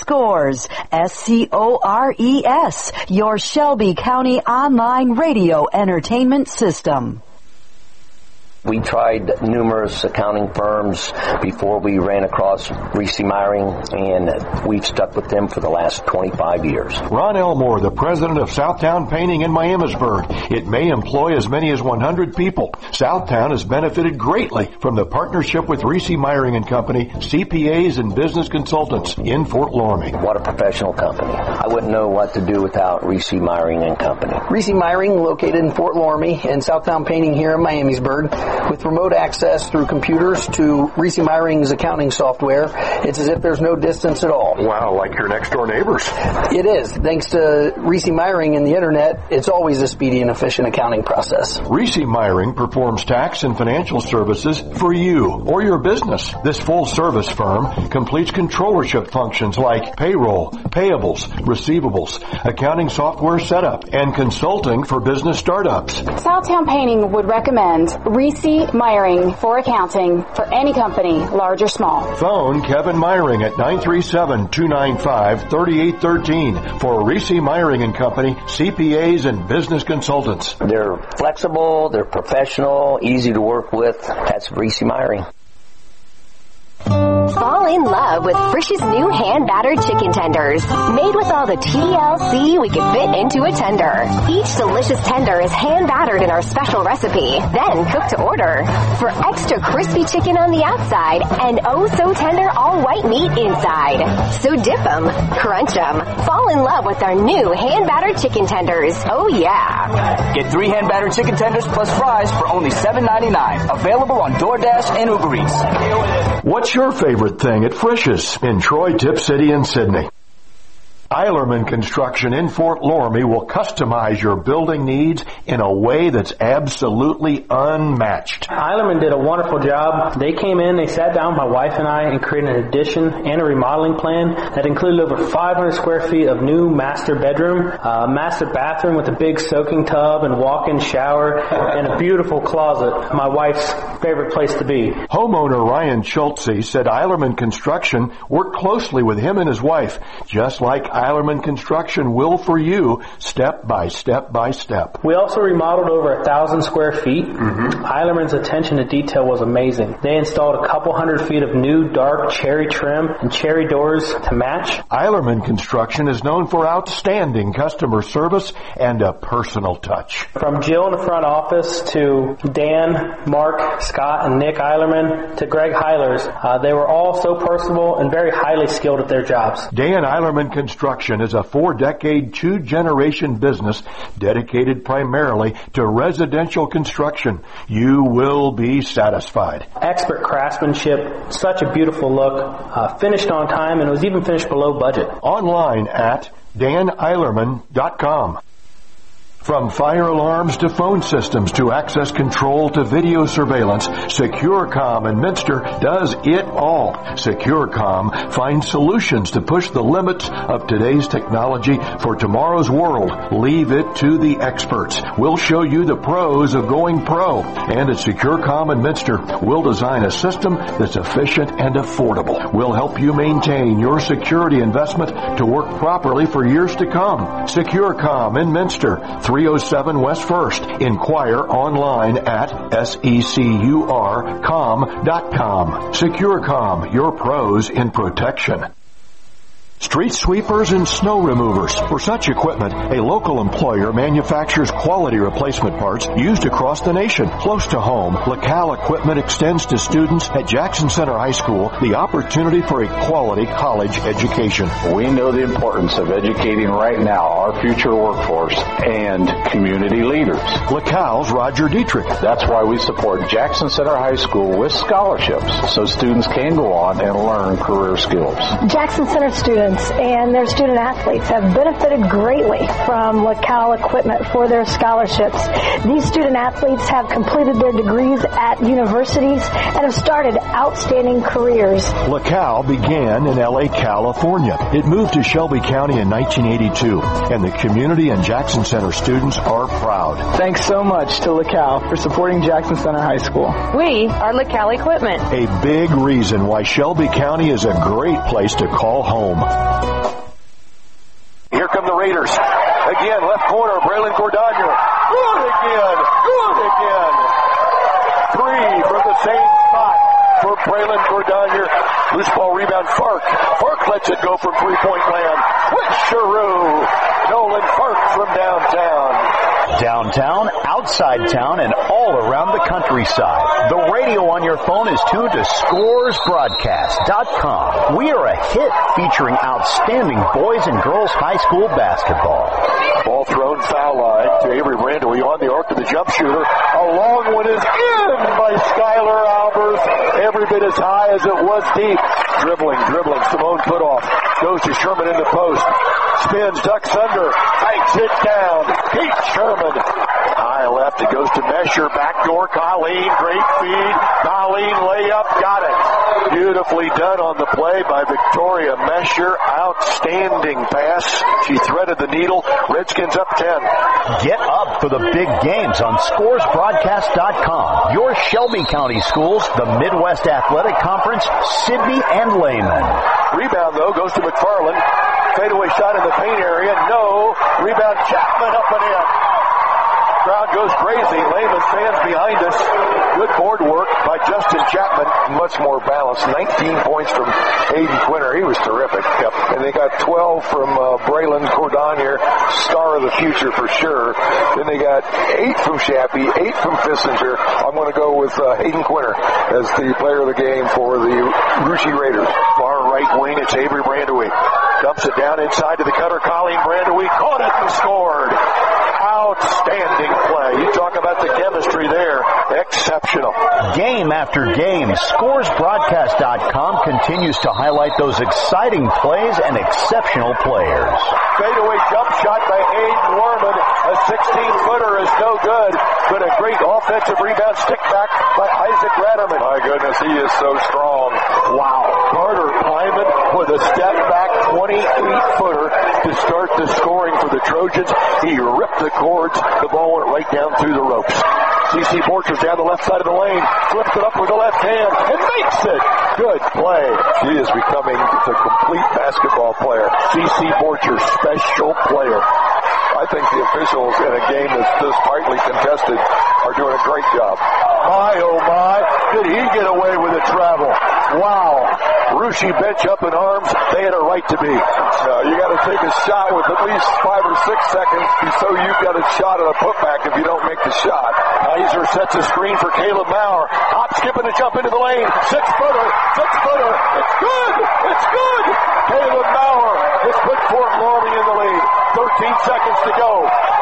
Scores, SCORES, your Shelby County online radio entertainment system. We tried numerous accounting firms before we ran across Reese Meyering, and we've stuck with them for the last 25 years. Ron Elmore, the president of Southtown Painting in Miamisburg. It may employ as many as 100 people. Southtown has benefited greatly from the partnership with Reese Meyering and Company, CPAs and business consultants in Fort Loramie. What a professional company. I wouldn't know what to do without Reese Meyering and Company. Reese Meyering, located in Fort Loramie, and Southtown Painting here in Miamisburg. With remote access through computers to Reese Meyering's accounting software, it's as if there's no distance at all. Wow, like your next-door neighbors. It is. Thanks to Reese Meyering and the Internet, it's always a speedy and efficient accounting process. Reese Meyering performs tax and financial services for you or your business. This full-service firm completes controllership functions like payroll, payables, receivables, accounting software setup, and consulting for business startups. Southtown Painting would recommend Reese Meyering for accounting for any company, large or small. Phone Kevin Meyering at 937-295-3813 for Reese Meyering and Company, CPAs and business consultants. They're flexible, they're professional, easy to work with. That's Reese Meyering. Fall in love with Frisch's new hand-battered chicken tenders. Made with all the TLC we could fit into a tender. Each delicious tender is hand-battered in our special recipe, then cooked to order. For extra crispy chicken on the outside and oh-so-tender all-white meat inside. So dip 'em, crunch 'em, fall in love with our new hand-battered chicken tenders. Oh yeah. Get 3 hand-battered chicken tenders plus fries for only $7.99. Available on DoorDash and Uber Eats. What's your favorite thing at Frisch's in Troy, Tip City, and Sydney? Eilerman Construction in Fort Loramie will customize your building needs in a way that's absolutely unmatched. Eilerman did a wonderful job. They came in, they sat down with my wife and I and created an addition and a remodeling plan that included over 500 square feet of new master bedroom, master bathroom with a big soaking tub and walk-in shower, and a beautiful closet, my wife's favorite place to be. Homeowner Ryan Schultze said Eilerman Construction worked closely with him and his wife, just like Eilerman Construction will for you, step by step by step. We also remodeled over 1,000 square feet. Eilerman's attention to detail was amazing. They installed a couple hundred feet of new dark cherry trim and cherry doors to match. Eilerman Construction is known for outstanding customer service and a personal touch. From Jill in the front office to Dan, Mark, Scott, and Nick Eilerman to Greg Heilers, they were all so personable and very highly skilled at their jobs. Dan Eilerman Construction is a 4-decade, 2-generation business dedicated primarily to residential construction. You will be satisfied. Expert craftsmanship, such a beautiful look, finished on time, and it was even finished below budget. Online at daneilerman.com. From fire alarms to phone systems to access control to video surveillance, SecureCom in Minster does it all. SecureCom finds solutions to push the limits of today's technology for tomorrow's world. Leave it to the experts. We'll show you the pros of going pro. And at SecureCom in Minster, we'll design a system that's efficient and affordable. We'll help you maintain your security investment to work properly for years to come. SecureCom in Minster, 307 West 1st. Inquire online at securcom.com. SecureCom, your pros in protection. Street sweepers and snow removers. For such equipment, a local employer manufactures quality replacement parts used across the nation. Close to home, LaCal Equipment extends to students at Jackson Center High School the opportunity for a quality college education. We know the importance of educating right now our future workforce and community leaders. LaCal's Roger Dietrich. That's why we support Jackson Center High School with scholarships so students can go on and learn career skills. Jackson Center students and their student athletes have benefited greatly from LaCal Equipment for their scholarships. These student athletes have completed their degrees at universities and have started outstanding careers. LaCal began in L.A., California. It moved to Shelby County in 1982, and the community and Jackson Center students are proud. Thanks so much to LaCal for supporting Jackson Center High School. We are LaCal Equipment. A big reason why Shelby County is a great place to call home. Rebound Fark. Fark lets it go from three-point land. With Sharu. Nolan Fark from downtown. Downtown, outside town, and all around the countryside. The radio on your phone is tuned to ScoresBroadcast.com. We are a hit featuring outstanding boys and girls high school basketball. Ball thrown foul line to Avery Brandewy on the arc of the jump shooter. A long one is in by Skylar Albers. Every bit as high as it was deep. Dribbling. Simone Putoff goes to Sherman in the post. Spins, ducks under, banks it down. Pete Sherman. High left, it goes to Mesher. Backdoor, Colleen. Great feed. Colleen layup, got it. Beautifully done on the play by Victoria Mesher. Outstanding pass. She threaded the needle. Redskins up 10. Get up for the big games on ScoresBroadcast.com. Your Shelby County schools, the Midwest Athletic Conference, Sidney and Lehman. Rebound, though, goes to McFarland. Fadeaway shot in the paint area. No. Rebound, Chapman up and in. Crowd goes crazy. Lehman stands behind us. Good board work by Justin Chapman. Much more balanced. 19 points from Hayden Quinter. He was terrific. Yep. And they got 12 from Braylon Cordonier, star of the future for sure. Then they got 8 from Shappy, 8 from Fissinger. I'm going to go with Hayden Quinter as the player of the game for the Russia Raiders. Far right wing, it's Avery Brandewy. Dumps it down inside to the cutter. Colleen Brandewy caught it and scored. Outstanding play. You talk about the chemistry there. Exceptional. Game after game, ScoresBroadcast.com continues to highlight those exciting plays and exceptional players. Fadeaway jump shot by Aiden Warman. A 16-footer is no good, but a great offensive rebound stick back by Isaac Ratterman. My goodness, he is so strong. Wow. Carter Hyman with a step back 28-footer to start the scoring for the Trojans. He ripped the cords. The ball went right down through the ropes. C.C. Borchers down the left side of the lane, flips it up with the left hand, and makes it. Good play. She is becoming the complete basketball player. C.C. Borchers, special player. I think the officials in a game that's this tightly contested are doing a great job. My, oh my, did he get away with a travel? Wow. Russia bench up in arms. They had a right to be. You got to take a shot with at least 5 or 6 seconds, so you've got a shot at a putback if you don't make the shot. Heiser sets a screen for Caleb Maurer. Hop, skipping to jump into the lane. 6-footer. It's good. It's good. Caleb Maurer has put Fort Laramie in the lead. 13 seconds to go.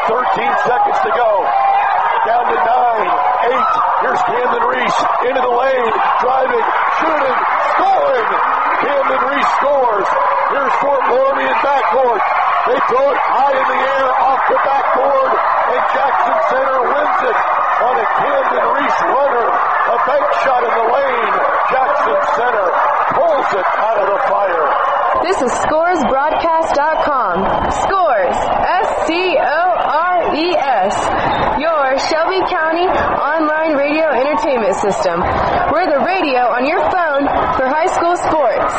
Down to 9, 8. Here's Camden Reese into the lane. Driving, shooting, scoring. Camden Reese scores. Here's Fort Laramie in backcourt. They throw it high in the air off the backboard, and Jackson Center wins it on a Camden Reese runner. A bank shot in the lane. Jackson Center pulls it out of the fire. This is ScoresBroadcast.com. Scores, S-C-O-R-E-S. Your Shelby County online radio entertainment system. We're the radio on your phone for high school sports.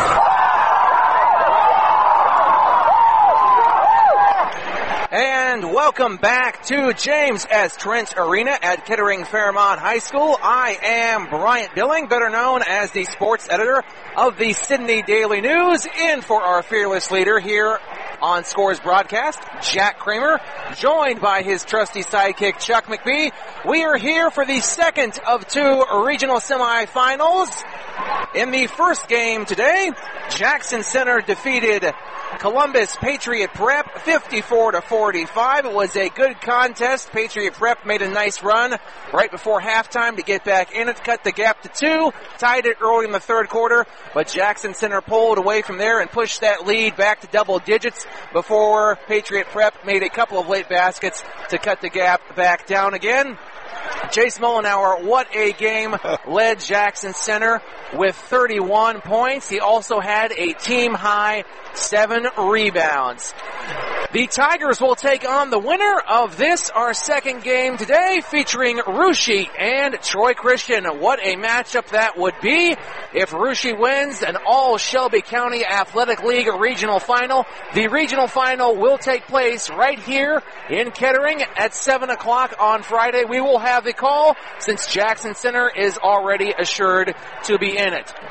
And welcome back to James S. Trent Arena at Kettering Fairmont High School. I am Bryant Billing, better known as the sports editor of the Sydney Daily News, in for our fearless leader here on Scores Broadcast, Jack Kramer, joined by his trusty sidekick, Chuck McBee. We are here for the second of 2 regional semifinals. In the first game today, Jackson Center defeated Columbus Patriot Prep 54-45. It was a good contest. Patriot Prep made a nice run right before halftime to get back in it, cut the gap to 2, tied it early in the third quarter, but Jackson Center pulled away from there and pushed that lead back to double digits before Patriot Prep made a couple of late baskets to cut the gap back down again. Chase Mullenauer, what a game, led Jackson Center with 31 points. He also had a team-high 7 rebounds. The Tigers will take on the winner of this, our second game today, featuring Russia and Troy Christian. What a matchup that would be if Russia wins an all-Shelby County Athletic League regional final. The regional final will take place right here in Kettering at 7 o'clock on Friday. We will have the call since Jackson Center is already assured to be in it.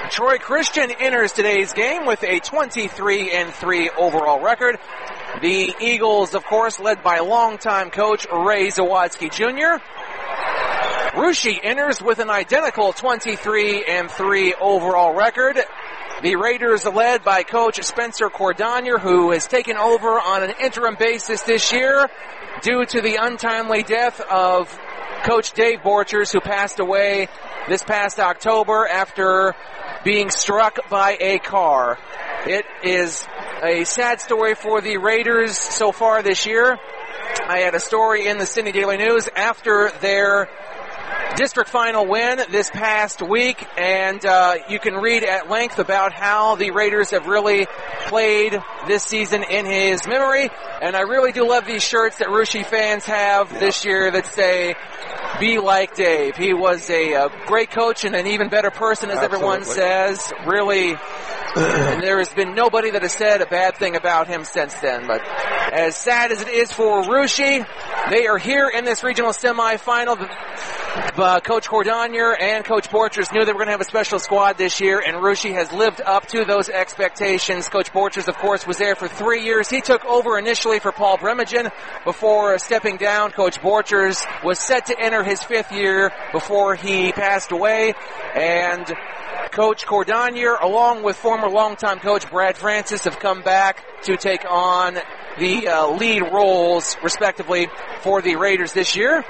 Troy Christian enters today's game with a 23-3 overall record. The Eagles, of course, led by longtime coach Ray Zawadsky Jr. Russia enters with an identical 23-3 overall record. The Raiders are led by Coach Spencer Cordonier, who has taken over on an interim basis this year due to the untimely death of Coach Dave Borchers, who passed away this past October after being struck by a car. It is a sad story for the Raiders so far this year. I had a story in the Sydney Daily News after their district final win this past week, and you can read at length about how the Raiders have really played this season in his memory. And I really do love these shirts that Russia fans have this year that say, "Be like Dave." He was a great coach and an even better person, as everyone says. Really, and there has been nobody that has said a bad thing about him since then. But as sad as it is for Russia, they are here in this regional semifinal. Coach Cordonier and Coach Borchers knew they were going to have a special squad this year, and Russia has lived up to those expectations. Coach Borchers, of course, was there for 3 years. He took over initially for Paul Bremagen before stepping down. Coach Borchers was set to enter his 5th year before he passed away, and Coach Cordonier, along with former longtime coach Brad Francis, have come back to take on the lead roles, respectively, for the Raiders this year.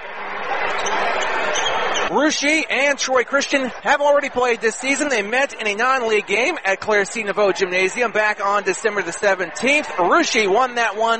Russia and Troy Christian have already played this season. They met in a non-league game at Claire C. Naveau Gymnasium back on December the 17th. Russia won that one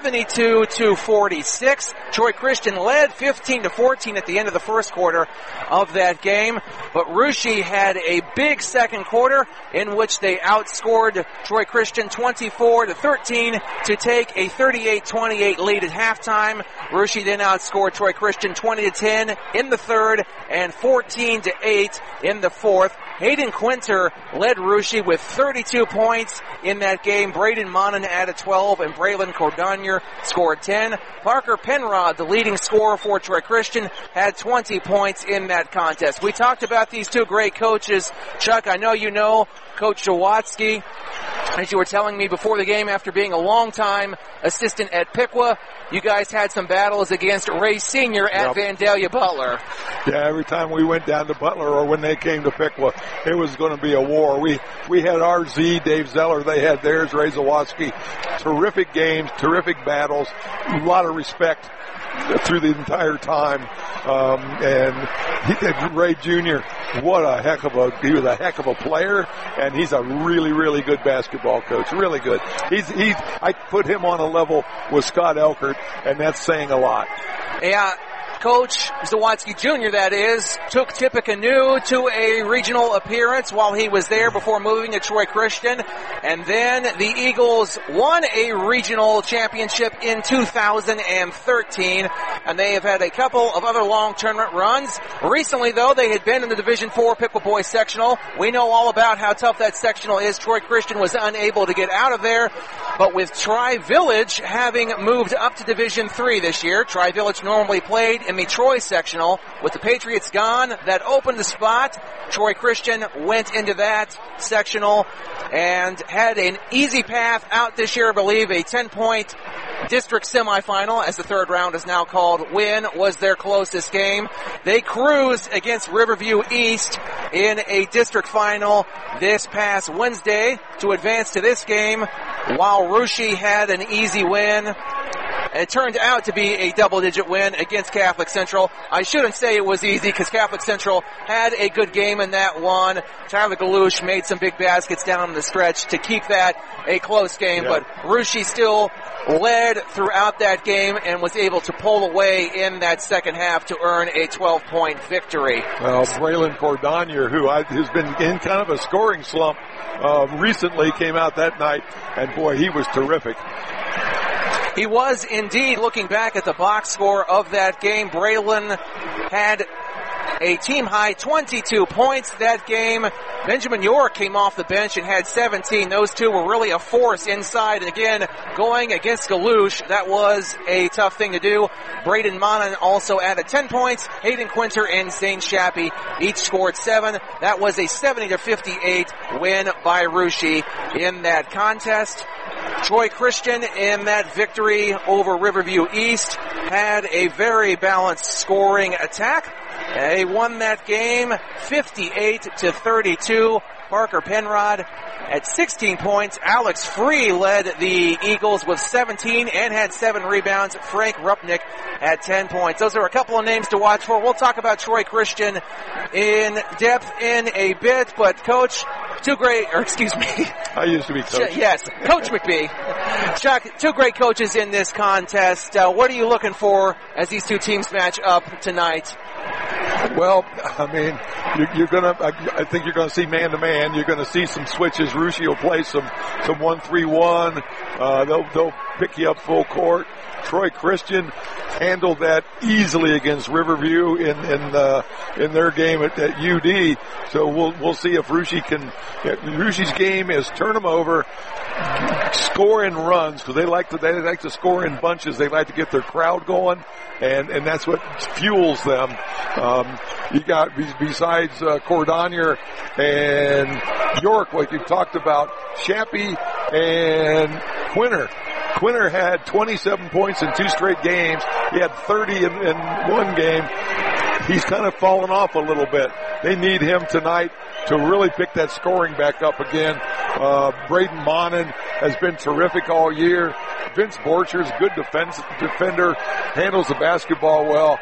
72-46. Troy Christian led 15-14 at the end of the first quarter of that game. But Russia had a big second quarter in which they outscored Troy Christian 24-13 to take a 38-28 lead at halftime. Russia then outscored Troy Christian 20-10 in the third and 14-8 in the fourth. Hayden Quinter led Russia with 32 points in that game. Braden Monin added 12, and Braylon Cordonier scored 10. Parker Penrod, the leading scorer for Troy Christian, had 20 points in that contest. We talked about these two great coaches. Chuck, I know you know Coach Zawadsky, as you were telling me before the game, after being a long-time assistant at Piqua, you guys had some battles against Ray Sr. at Vandalia Butler. Yeah, every time we went down to Butler or when they came to Piqua, it was going to be a war. We had RZ, Dave Zeller, they had theirs, Ray Zawadsky. Terrific games, terrific battles, a lot of respect through the entire time. And Ray Jr., he was a heck of a player, and he's a really, really good basketball coach. Really good. I put him on a level with Scott Elkert, and that's saying a lot. Yeah. Coach Zawadsky Jr., that is, took Tippecanoe to a regional appearance while he was there before moving to Troy Christian. And then the Eagles won a regional championship in 2013. And they have had a couple of other long tournament runs. Recently, though, they had been in the Division IV Piqua Boys sectional. We know all about how tough that sectional is. Troy Christian was unable to get out of there. But with Tri-Village having moved up to Division III this year, Tri-Village normally played in the Troy sectional. With the Patriots gone, that opened the spot. Troy Christian went into that sectional and had an easy path out this year, I believe. A 10-point district semifinal, as the third round is now called, win was their closest game. They cruised against Riverview East in a district final this past Wednesday to advance to this game, while Russia had an easy win. It turned out to be a double-digit win against Catholic Central. I shouldn't say it was easy because Catholic Central had a good game in that one. Tyler Galouche made some big baskets down the stretch to keep that a close game, but Russia still led throughout that game and was able to pull away in that second half to earn a 12-point victory. Well, Braylon Cordonier, who's been in kind of a scoring slump recently, came out that night, and boy, he was terrific. He was indeed. Looking back at the box score of that game, Braylon had a team-high 22 points that game. Benjamin York came off the bench and had 17. Those two were really a force inside. And again, going against Galouche, that was a tough thing to do. Braden Monin also added 10 points. Hayden Quinter and Zane Shappy each scored 7. That was a 70-58 win by Russia in that contest. Troy Christian in that victory over Riverview East had a very balanced scoring attack. They won that game 58-32. Parker Penrod at 16 points. Alex Free led the Eagles with 17 and had 7 rebounds. Frank Rupnick at 10 points. Those are a couple of names to watch for. We'll talk about Troy Christian in depth in a bit, but Coach, I used to be coach. Yes, Coach McBee. Chuck, 2 great coaches in this contest. What are you looking for as these 2 teams match up tonight? Well, I mean, I think you're gonna see man-to-man. You're gonna see some switches. Russia will play some 1-3-1. They'll pick you up full court. Troy Christian handled that easily against Riverview in their game at UD. So we'll see if Russia's game is turn them over, score in runs, because they like to score in bunches. They like to get their crowd going, and that's what fuels them. You got, besides Cordonier and York, like you talked about, Shappy and Quinter. Quinter had 27 points in 2 straight games. He had 30 in one game. He's kind of fallen off a little bit. They need him tonight to really pick that scoring back up again. Braden Monin has been terrific all year. Vince Borchers, good defender, handles the basketball well.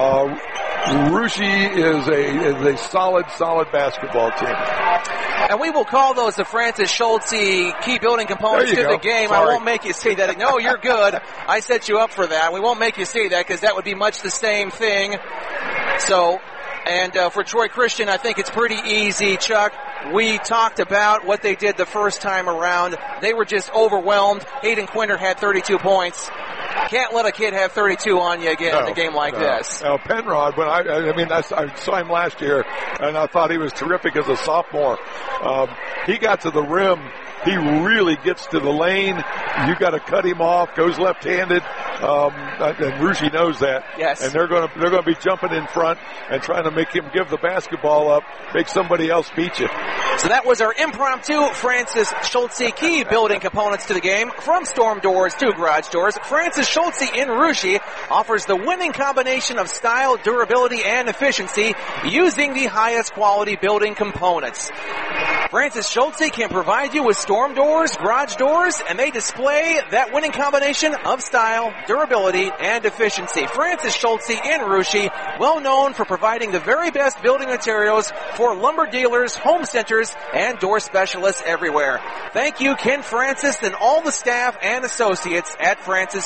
Russia is a solid basketball team. And we will call those the Francis Schultze key building components to the game. Sorry. I won't make you say that. No, you're good. I set you up for that. We won't make you say that because that would be much the same thing. So, and for Troy Christian, I think it's pretty easy, Chuck. We talked about what they did the first time around. They were just overwhelmed. Hayden Quinter had 32 points. Can't let a kid have 32 on you again in a game like this. Now, Penrod, when I saw him last year, and I thought he was terrific as a sophomore. He got to the rim. He really gets to the lane. You got to cut him off. Goes left-handed, and Russia knows that. Yes. And they're going to be jumping in front and trying to make him give the basketball up, make somebody else beat you. So that was our impromptu Francis Schultze key building components to the game. From storm doors to garage doors, Francis Schultze in Russia offers the winning combination of style, durability, and efficiency using the highest quality building components. Francis Schultze can provide you with storm doors, garage doors, and they display that winning combination of style, durability, and efficiency. Francis Schultze in Russia, well known for providing the very best building materials for lumber dealers, home centers, and door specialists everywhere. Thank you, Ken Francis, and all the staff and associates at Francis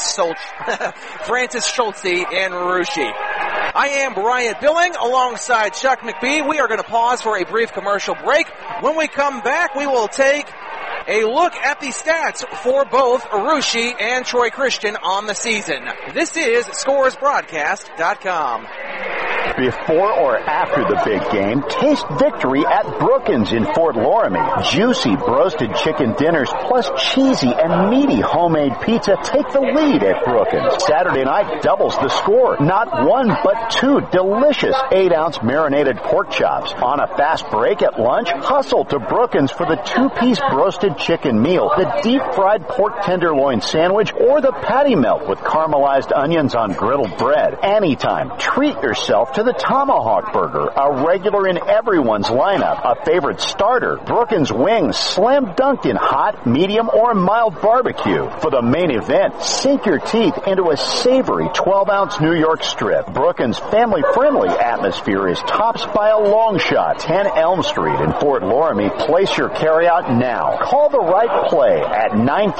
Schultze in Russia. I am Bryant Billing alongside Chuck McBee. We are going to pause for a brief commercial break. When we come back, we will take a look at the stats for both Russia and Troy Christian on the season. This is ScoresBroadcast.com. Before or after the big game, taste victory at Brookins in Fort Loramie. Juicy roasted chicken dinners plus cheesy and meaty homemade pizza take the lead at Brookins. Saturday night doubles the score. Not 1 but 2 delicious 8-ounce marinated pork chops. On a fast break at lunch, hustle to Brookins for the 2-piece roasted chicken meal, the deep-fried pork tenderloin sandwich, or the patty melt with caramelized onions on griddled bread. Anytime, treat yourself to the Tomahawk Burger, a regular in everyone's lineup, a favorite starter. Brookins wings, slam dunked in hot, medium, or mild barbecue. For the main event, sink your teeth into a savory 12-ounce New York strip. Brookins' family-friendly atmosphere is topped by a long shot. 10 Elm Street in Fort Loramie. Place your carryout now. Call the right play at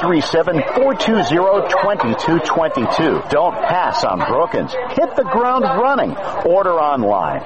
937-420-2222. Don't pass on Brookins. Hit the ground running. Order online.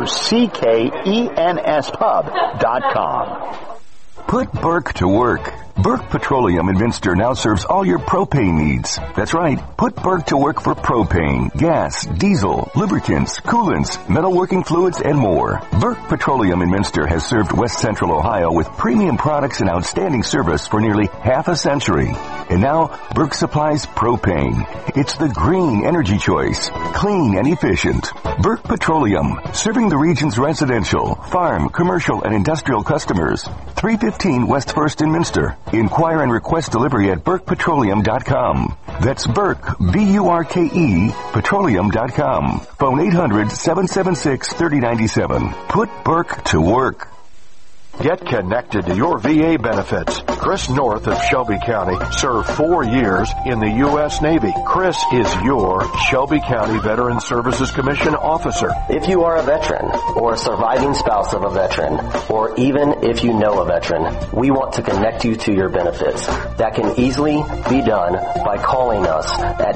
BRUCKENS pub.com. Put Burke to work. Burke Petroleum in Minster now serves all your propane needs. That's right. Put Burke to work for propane, gas, diesel, lubricants, coolants, metalworking fluids, and more. Burke Petroleum in Minster has served West Central Ohio with premium products and outstanding service for nearly half a century. And now, Burke supplies propane. It's the green energy choice. Clean and efficient. Burke Petroleum, serving the region's residential, farm, commercial, and industrial customers. 315 West 1st in Minster. Inquire and request delivery at BurkePetroleum.com. That's Burke, B-U-R-K-E, petroleum.com. Phone 800-776-3097. Put Burke to work. Get connected to your VA benefits. Chris North of Shelby County served 4 years in the U.S. Navy. Chris is your Shelby County Veteran Services Commission officer. If you are a veteran or a surviving spouse of a veteran, or even if you know a veteran, we want to connect you to your benefits. That can easily be done by calling us at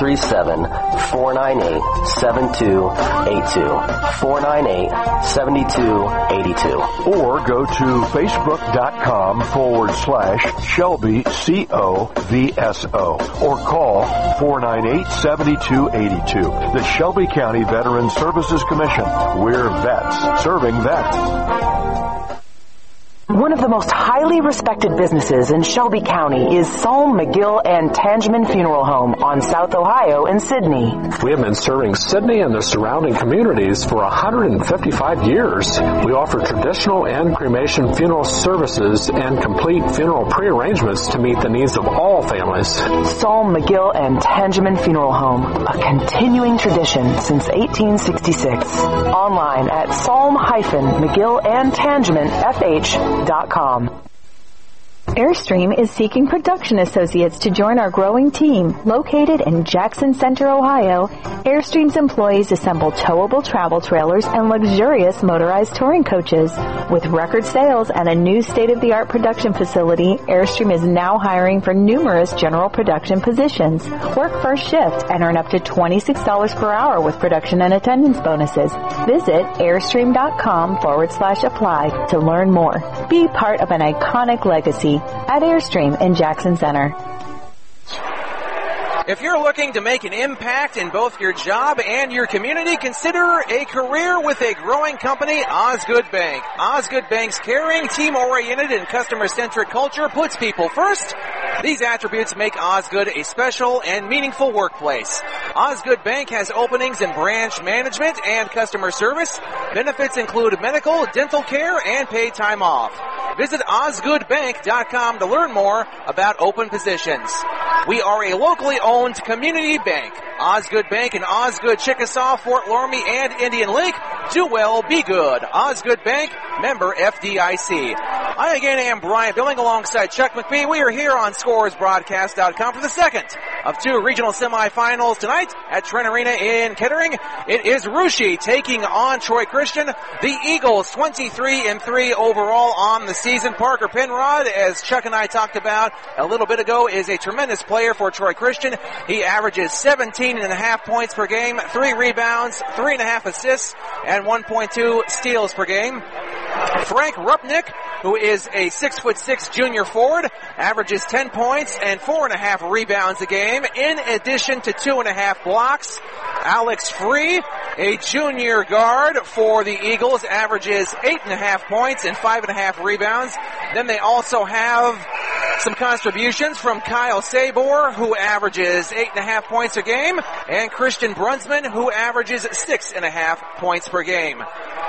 937-498-7282. 498-7282. Or go to facebook.com/Shelby COVSO or call 498-7282. The Shelby County Veteran Services Commission. We're vets serving vets. One of the most highly respected businesses in Shelby County is Psalm, McGill, and Tangeman Funeral Home on South Ohio in Sidney. We have been serving Sidney and the surrounding communities for 155 years. We offer traditional and cremation funeral services and complete funeral pre-arrangements to meet the needs of all families. Psalm, McGill, and Tangeman Funeral Home, a continuing tradition since 1866. Online at psalm-McGill-and-Tangeman-FH.com. Airstream is seeking production associates to join our growing team. Located in Jackson Center, Ohio, Airstream's employees assemble towable travel trailers and luxurious motorized touring coaches. With record sales and a new state-of-the-art production facility, Airstream is now hiring for numerous general production positions. Work first shift and earn up to $26 per hour with production and attendance bonuses. Visit airstream.com/apply to learn more. Be part of an iconic legacy at Airstream in Jackson Center. If you're looking to make an impact in both your job and your community, consider a career with a growing company, Osgood Bank. Osgood Bank's caring, team-oriented, and customer-centric culture puts people first. These attributes make Osgood a special and meaningful workplace. Osgood Bank has openings in branch management and customer service. Benefits include medical, dental care, and paid time off. Visit OsgoodBank.com to learn more about open positions. We are a locally owned community bank. Osgood Bank in Osgood, Chickasaw, Fort Loramie, and Indian Lake. Do well, be good. Osgood Bank, member FDIC. I again am Brian Billing alongside Chuck McBee. We are here on ScoresBroadcast.com for the second of two regional semifinals tonight at Trent Arena in Kettering. It is Russia taking on Troy Christian. The Eagles 23-3 overall on the season. Parker Penrod, as Chuck and I talked about a little bit ago, is a tremendous player for Troy Christian. He averages 17.5 points per game, 3 rebounds, 3.5 assists, and 1.2 steals per game. Frank Rupnick, who is a 6'6" junior forward, averages 10 points and 4.5 rebounds a game, in addition to 2.5 blocks. Alex Free, a junior guard for the Eagles, averages 8.5 points and 5.5 rebounds. Then they also have some contributions from Kyle Sabor, who averages 8.5 points a game, and Christian Brunsman, who averages 6.5 points per game.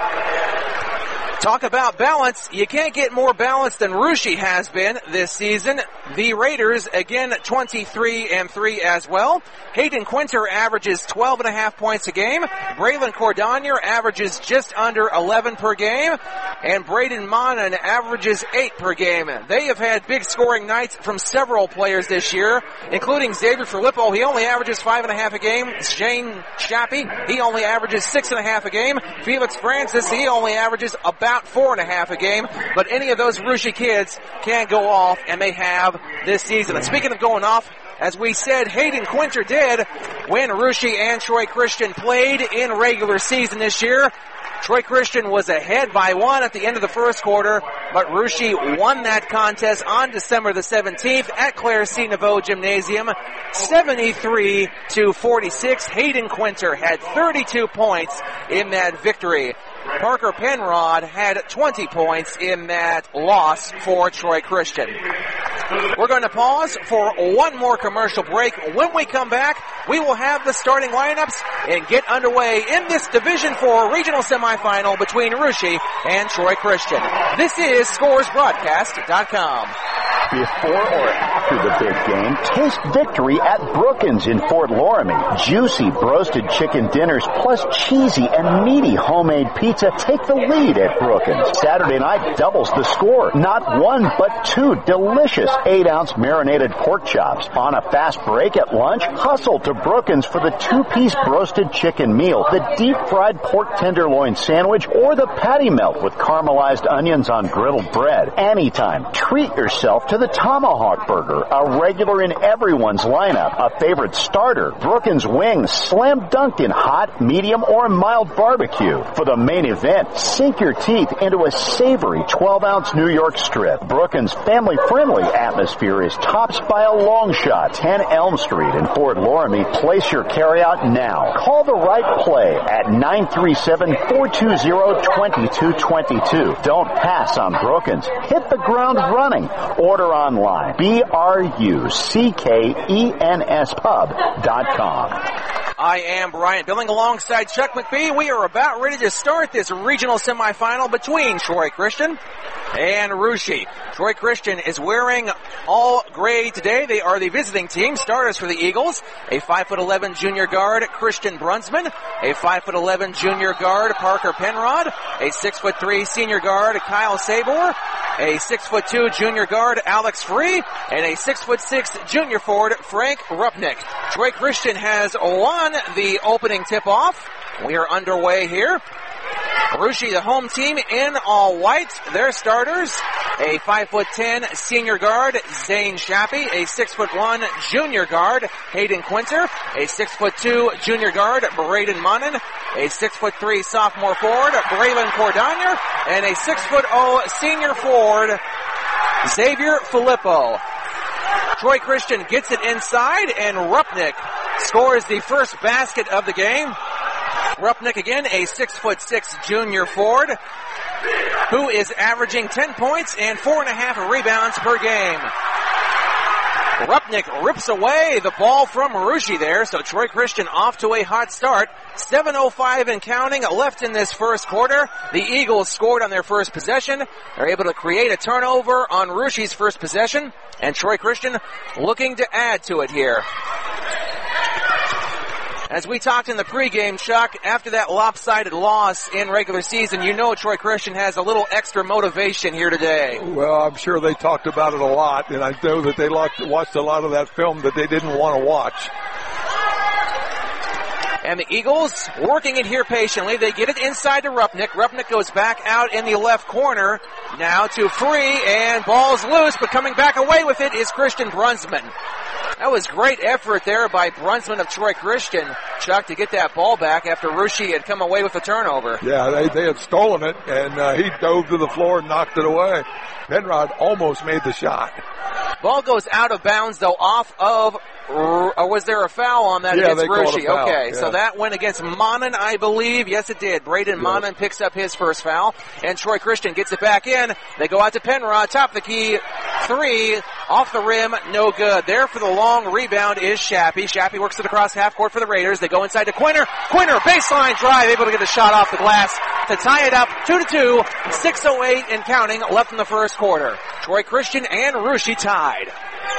Talk about balance. You can't get more balance than Russia has been this season. The Raiders, again, 23-3 as well. Hayden Quinter averages 12.5 points a game. Braylon Cordonier averages just under 11 per game. And Braden Monin averages 8 per game. They have had big scoring nights from several players this year, including Xavier Filippo. He only averages 5.5 a game. Shane Shappy, he only averages 6.5 a game. Felix Francis, he only averages about 4.5 a game, but any of those Russia kids can go off, and they have this season. And speaking of going off, as we said, Hayden Quinter did when Russia and Troy Christian played in regular season this year. Troy Christian was ahead by 1 at the end of the first quarter, but Russia won that contest on December the 17th at Claire C. Naveau Gymnasium, 73-46. Hayden Quinter had 32 points in that victory. Parker Penrod had 20 points in that loss for Troy Christian. We're going to pause for one more commercial break. When we come back, we will have the starting lineups and get underway in this Division IV regional semifinal between Russia and Troy Christian. This is ScoresBroadcast.com. Before or after the big game, taste victory at Brookins in Fort Loramie. Juicy roasted chicken dinners plus cheesy and meaty homemade pizza take the lead at Brookins. Saturday night doubles the score. Not one, but two delicious 8-ounce marinated pork chops. On a fast break at lunch, hustle to Brookins for the 2-piece roasted chicken meal, the deep-fried pork tenderloin sandwich, or the patty melt with caramelized onions on griddled bread. Anytime, treat yourself to the Tomahawk Burger, a regular in everyone's lineup, a favorite starter. Brookins wings, slam dunked in hot, medium, or mild barbecue. For the main event, sink your teeth into a savory 12-ounce New York strip. Brookins' family-friendly atmosphere is topped by a long shot, 10 Elm Street in Fort Loramie. Place your carryout now. Call the right play at 937-420-2222. Don't pass on Brookins. Hit the ground running. Order online. BRUCKENS I am Bryant Billing alongside Chuck McBee. We are about ready to start this regional semifinal between Troy Christian and Russia. Troy Christian is wearing all gray today. They are the visiting team. Starters for the Eagles, a 5'11" junior guard, Christian Brunsman, a 5'11" junior guard, Parker Penrod, a 6'3" senior guard, Kyle Sabor, a 6'2" junior guard, Alex Free, and a 6'6" junior forward, Frank Rupnick. Troy Christian has won the opening tip-off. We are underway here. Russia, the home team, in all white. Their starters, a 5'10" senior guard, Zane Shappy, a 6'1" junior guard, Hayden Quinter, a 6'2" junior guard, Braden Munnan, a 6'3" sophomore forward, Braylon Cordonier, and a 6'0" senior forward, Xavier Filippo. Troy Christian gets it inside, and Rupnick scores the first basket of the game. Rupnick, again, a 6'6" junior forward, who is averaging 10 points and 4.5 rebounds per game. Rupnick rips away the ball from Russia there, so Troy Christian off to a hot start. 7:05 and counting left in this first quarter. The Eagles scored on their first possession. They're able to create a turnover on Russia's first possession, and Troy Christian looking to add to it here. As we talked in the pregame, Chuck, after that lopsided loss in regular season, you know Troy Christian has a little extra motivation here today. Well, I'm sure they talked about it a lot, and I know that they watched a lot of that film that they didn't want to watch. And the Eagles working it here patiently. They get it inside to Rupnick. Rupnick goes back out in the left corner. Now to Free, and ball's loose, but coming back away with it is Christian Brunsman. That was great effort there by Brunsman of Troy Christian, Chuck, to get that ball back after Russia had come away with the turnover. Yeah, they had stolen it, and he dove to the floor and knocked it away. Penrod almost made the shot. Ball goes out of bounds, though, off of, or was there a foul on that against Russia? Okay, yeah. So that went against Monin, I believe. Yes, it did. Braden Monin picks up his first foul, and Troy Christian gets it back in. They go out to Penrod, top of the key, three, off the rim, no good. There for the long rebound is Shappy. Shappy works it across half court for the Raiders. They go inside to Quinter. Quinter, baseline drive, able to get a shot off the glass to tie it up 2-2, 6:08 and counting left in the first quarter. Troy Christian and Russia tied.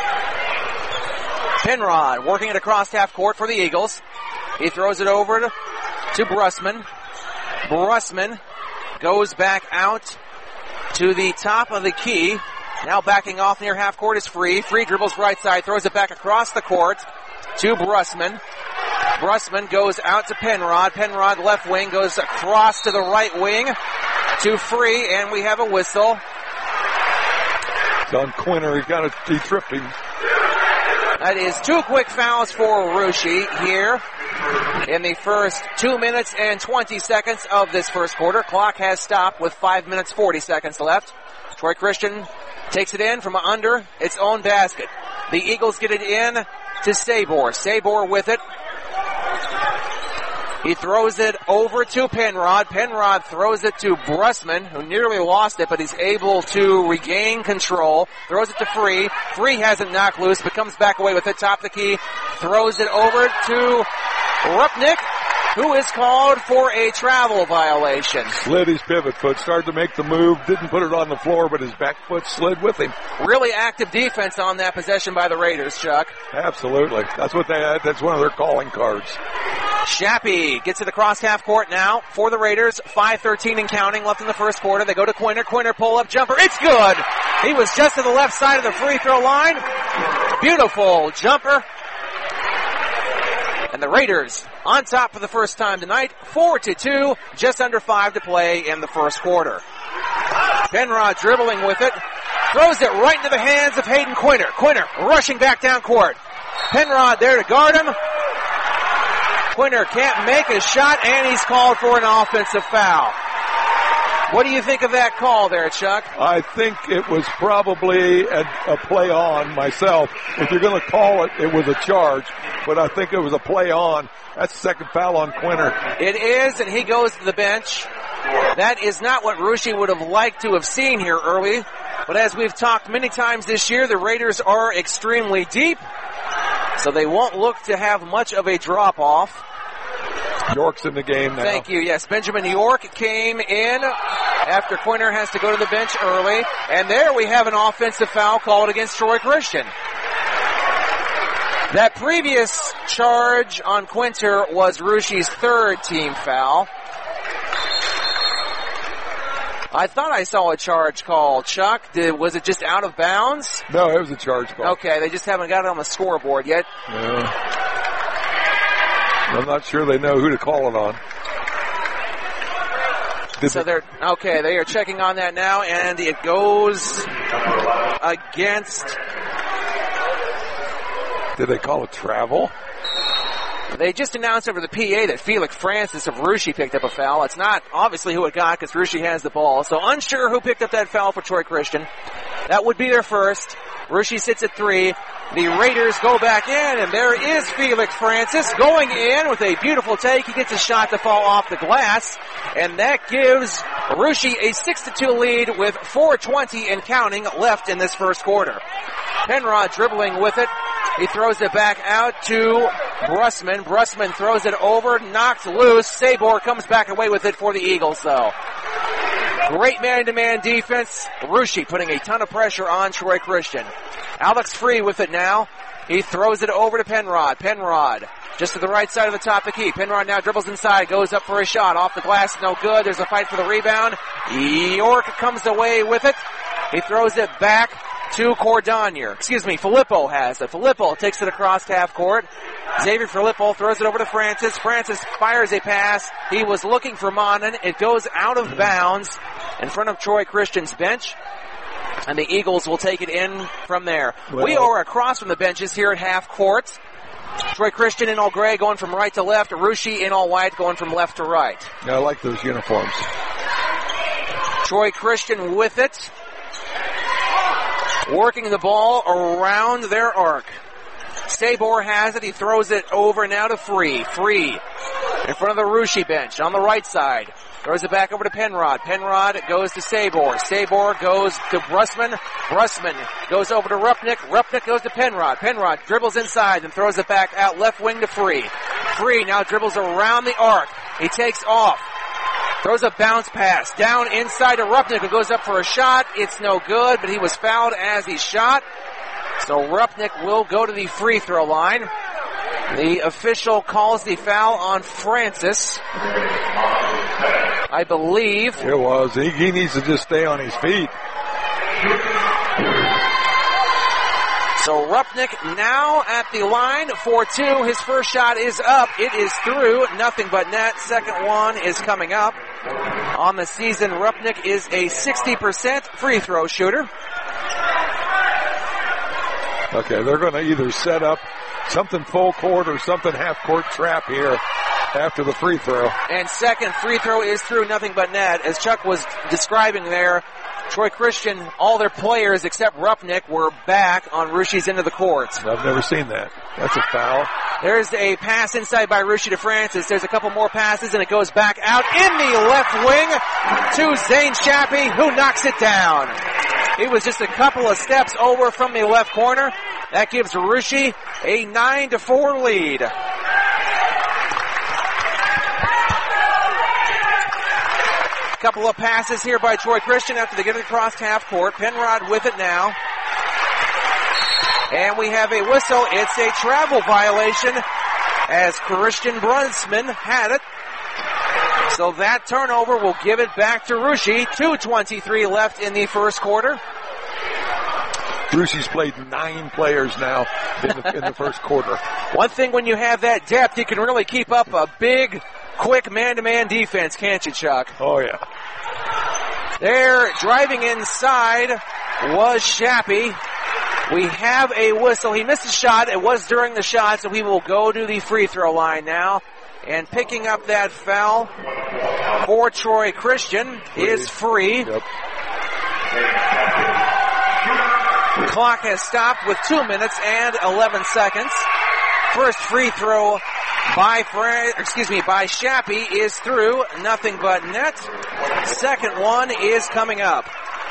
Penrod working it across half court for the Eagles. He throws it over to Brunsman. Brunsman goes back out to the top of the key. Now backing off near half court is Free. Free dribbles right side, throws it back across the court to Brunsman. Brunsman goes out to Penrod. Penrod left wing goes across to the right wing to Free, and we have a whistle. It's on Quinter. He tripped him. That is two quick fouls for Russia here. in the first 2 minutes and 20 seconds of this first quarter. Clock has stopped with 5 minutes 40 seconds left. Troy Christian takes it in from under its own basket. The Eagles get it in to Sabor. Sabor with it. He throws it over to Penrod. Penrod throws it to Brusman, who nearly lost it, but he's able to regain control. Throws it to Free. Free has it knocked loose, but comes back away with it. Top of the key. Throws it over to Rupnick, who is called for a travel violation. Slid his pivot foot, started to make the move, didn't put it on the floor, but his back foot slid with him. Really active defense on that possession by the Raiders, Chuck. Absolutely. That's one of their calling cards. Shappy gets to the cross half court now for the Raiders. 5:13 and counting left in the first quarter. They go to Quinter. Quinter pull-up jumper. It's good. He was just to the left side of the free throw line. Beautiful jumper. And the Raiders on top for the first time tonight. 4-2, just under 5 to play in the first quarter. Penrod dribbling with it. Throws it right into the hands of Hayden Quinter. Quinter rushing back down court. Penrod there to guard him. Quinter can't make a shot, and he's called for an offensive foul. What do you think of that call there, Chuck? I think it was probably a play on myself. If you're going to call it, it was a charge, but I think it was a play on. That's the second foul on Quinter. It is, and he goes to the bench. That is not what Russia would have liked to have seen here early, but as we've talked many times this year, the Raiders are extremely deep, so they won't look to have much of a drop-off. York's in the game now. Thank you. Yes, Benjamin York came in after Quinter has to go to the bench early. And there we have an offensive foul called against Troy Christian. That previous charge on Quinter was Rushie's third team foul. I thought I saw a charge call, Chuck. Was it just out of bounds? No, it was a charge call. Okay, they just haven't got it on the scoreboard yet. Yeah. I'm not sure they know who to call it on. They are checking on that now, and it goes against. Did they call it travel? They just announced over the PA that Felix Francis of Russia picked up a foul. It's not obviously who it got because Russia has the ball. So unsure who picked up that foul for Troy Christian. That would be their first. Russia sits at 3. The Raiders go back in, and there is Felix Francis going in with a beautiful take. He gets a shot to fall off the glass, and that gives Russia a 6-2 lead with 4:20 and counting left in this first quarter. Penrod dribbling with it. He throws it back out to Brusman. Brusman throws it over, knocked loose. Sabor comes back away with it for the Eagles, though. Great man-to-man defense. Russia putting a ton of pressure on Troy Christian. Alex Free with it now. He throws it over to Penrod. Penrod just to the right side of the top of the key. Penrod now dribbles inside, goes up for a shot. Off the glass, no good. There's a fight for the rebound. York comes away with it. He throws it back to Cordonier. Filippo has it. Filippo takes it across half court. Xavier Filippo throws it over to Francis. Francis fires a pass. He was looking for Monin. It goes out of bounds in front of Troy Christian's bench. And the Eagles will take it in from there. We are across from the benches here at half court. Troy Christian in all gray going from right to left. Russia in all white going from left to right. Yeah, I like those uniforms. Troy Christian with it. Working the ball around their arc. Sabor has it. He throws it over now to Free. Free in front of the Russia bench on the right side. Throws it back over to Penrod. Penrod goes to Sabor. Sabor goes to Brusman. Brusman goes over to Rupnick. Rupnick goes to Penrod. Penrod dribbles inside and throws it back out left wing to Free. Free now dribbles around the arc. He takes off. Throws a bounce pass down inside to Rupnick, who goes up for a shot. It's no good, but he was fouled as he shot. So Rupnick will go to the free throw line. The official calls the foul on Francis, I believe. It was. He needs to just stay on his feet. So Rupnick now at the line for 2. His first shot is up. It is through. Nothing but net. Second one is coming up. On the season, Rupnick is a 60% free throw shooter. Okay, they're going to either set up something full court or something half court trap here after the free throw. And second free throw is through, nothing but net. As Chuck was describing there, Troy Christian, all their players except Rupnick were back on Rushie's end of the court. I've never seen that. That's a foul. There's a pass inside by Rushy to Francis. There's a couple more passes, and it goes back out in the left wing to Zane Shappy, who knocks it down. He was just a couple of steps over from the left corner. That gives Rushy a 9-4 lead. Couple of passes here by Troy Christian after they get it across half court. Penrod with it now. And we have a whistle. It's a travel violation as Christian Brunsman had it. So that turnover will give it back to Rushy. 2:23 left in the first quarter. Rushy's played 9 players now in the first quarter. One thing when you have that depth, you can really keep up a big, quick man-to-man defense, can't you, Chuck? Oh, yeah. There, driving inside was Shappy. We have a whistle. He missed a shot. It was during the shot, so he will go to the free throw line now. And picking up that foul for Troy Christian is Free. Yep. The clock has stopped with 2 minutes and 11 seconds. First free throw by Shappy is through, nothing but net. Second one is coming up.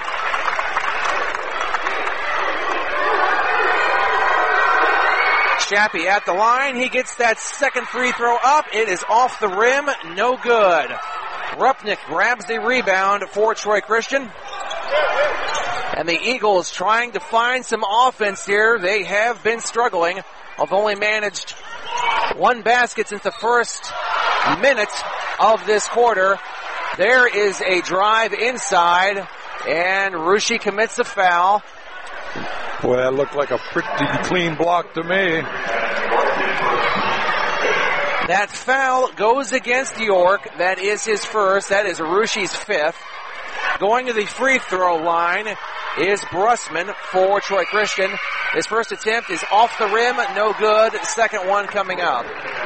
Shappy at the line. He gets that second free throw up. It is off the rim. No good. Rupnick grabs the rebound for Troy Christian. And the Eagles trying to find some offense here. They have been struggling. Have only managed 1 basket since the first minute of this quarter. There is a drive inside, and Rushy commits a foul. Boy, that looked like a pretty clean block to me. That foul goes against York. That is his first. That is Rushy's 5th. Going to the free throw line is Brussman for Troy Christian. His first attempt is off the rim, no good. Second one coming up.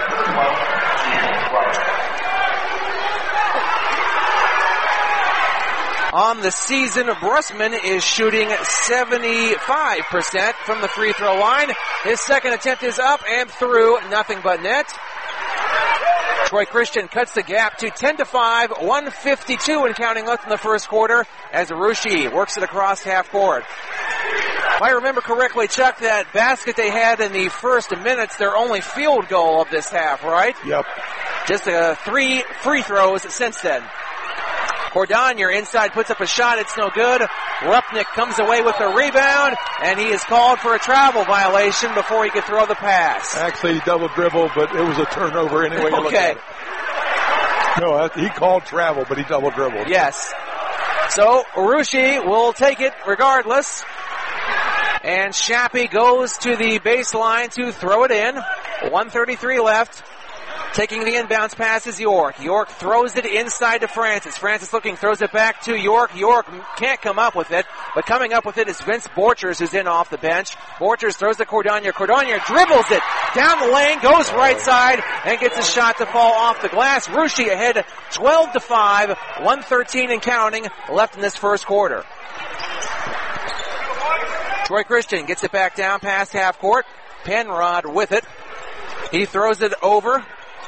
On the season, Brussman is shooting 75% from the free throw line. His second attempt is up and through, nothing but net. Troy Christian cuts the gap to 10-5, 1:52 and counting left in the first quarter as Rushy works it across half court. If I remember correctly, Chuck, that basket they had in the first minutes, their only field goal of this half, right? Yep. Just 3 free throws since then. Cordonier inside puts up a shot. It's no good. Rupnick comes away with the rebound, and he is called for a travel violation before he could throw the pass. Actually, he double dribbled, but it was a turnover anyway. You look at it. No, he called travel, but he double dribbled. Yes. So Rushy will take it regardless. And Shappy goes to the baseline to throw it in. 1:33 left. Taking the inbounds pass is York. York throws it inside to Francis. Francis looking, throws it back to York. York can't come up with it, but coming up with it is Vince Borchers, who's in off the bench. Borchers throws to Cordonier. Cordonier dribbles it down the lane, goes right side, and gets a shot to fall off the glass. Rushy ahead 12-5, 1:13 and counting left in this first quarter. Troy Christian gets it back down past half court. Penrod with it. He throws it over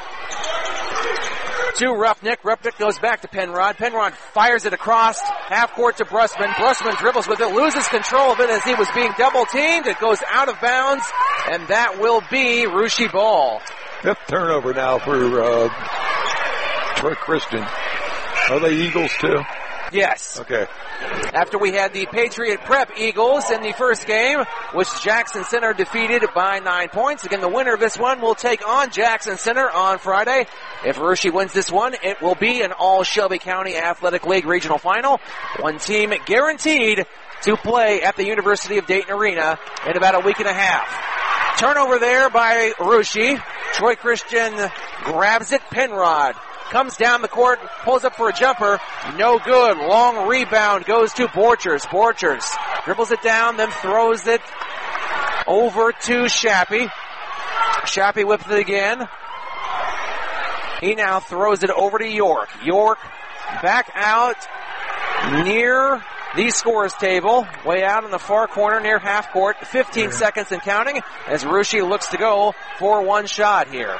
to Rupnick. Rupnick goes back to Penrod. Penrod fires it across half court to Brussman. Brussman dribbles with it, loses control of it as he was being double teamed. It goes out of bounds, and that will be Rushy ball. 5th turnover now for Troy Christian. Are they Eagles too? Yes. Okay. After we had the Patriot Prep Eagles in the first game, which Jackson Center defeated by 9 points. Again, the winner of this one will take on Jackson Center on Friday. If Rushy wins this one, it will be an all Shelby County Athletic League regional final. One team guaranteed to play at the University of Dayton Arena in about a week and a half. Turnover there by Rushy. Troy Christian grabs it. Penrod comes down the court, pulls up for a jumper. No good. Long rebound goes to Borchers. Borchers dribbles it down, then throws it over to Shappy. Shappy with it again. He now throws it over to York. York back out near the scores table, way out in the far corner near half court. 15 seconds and counting as Russia looks to go for one shot here.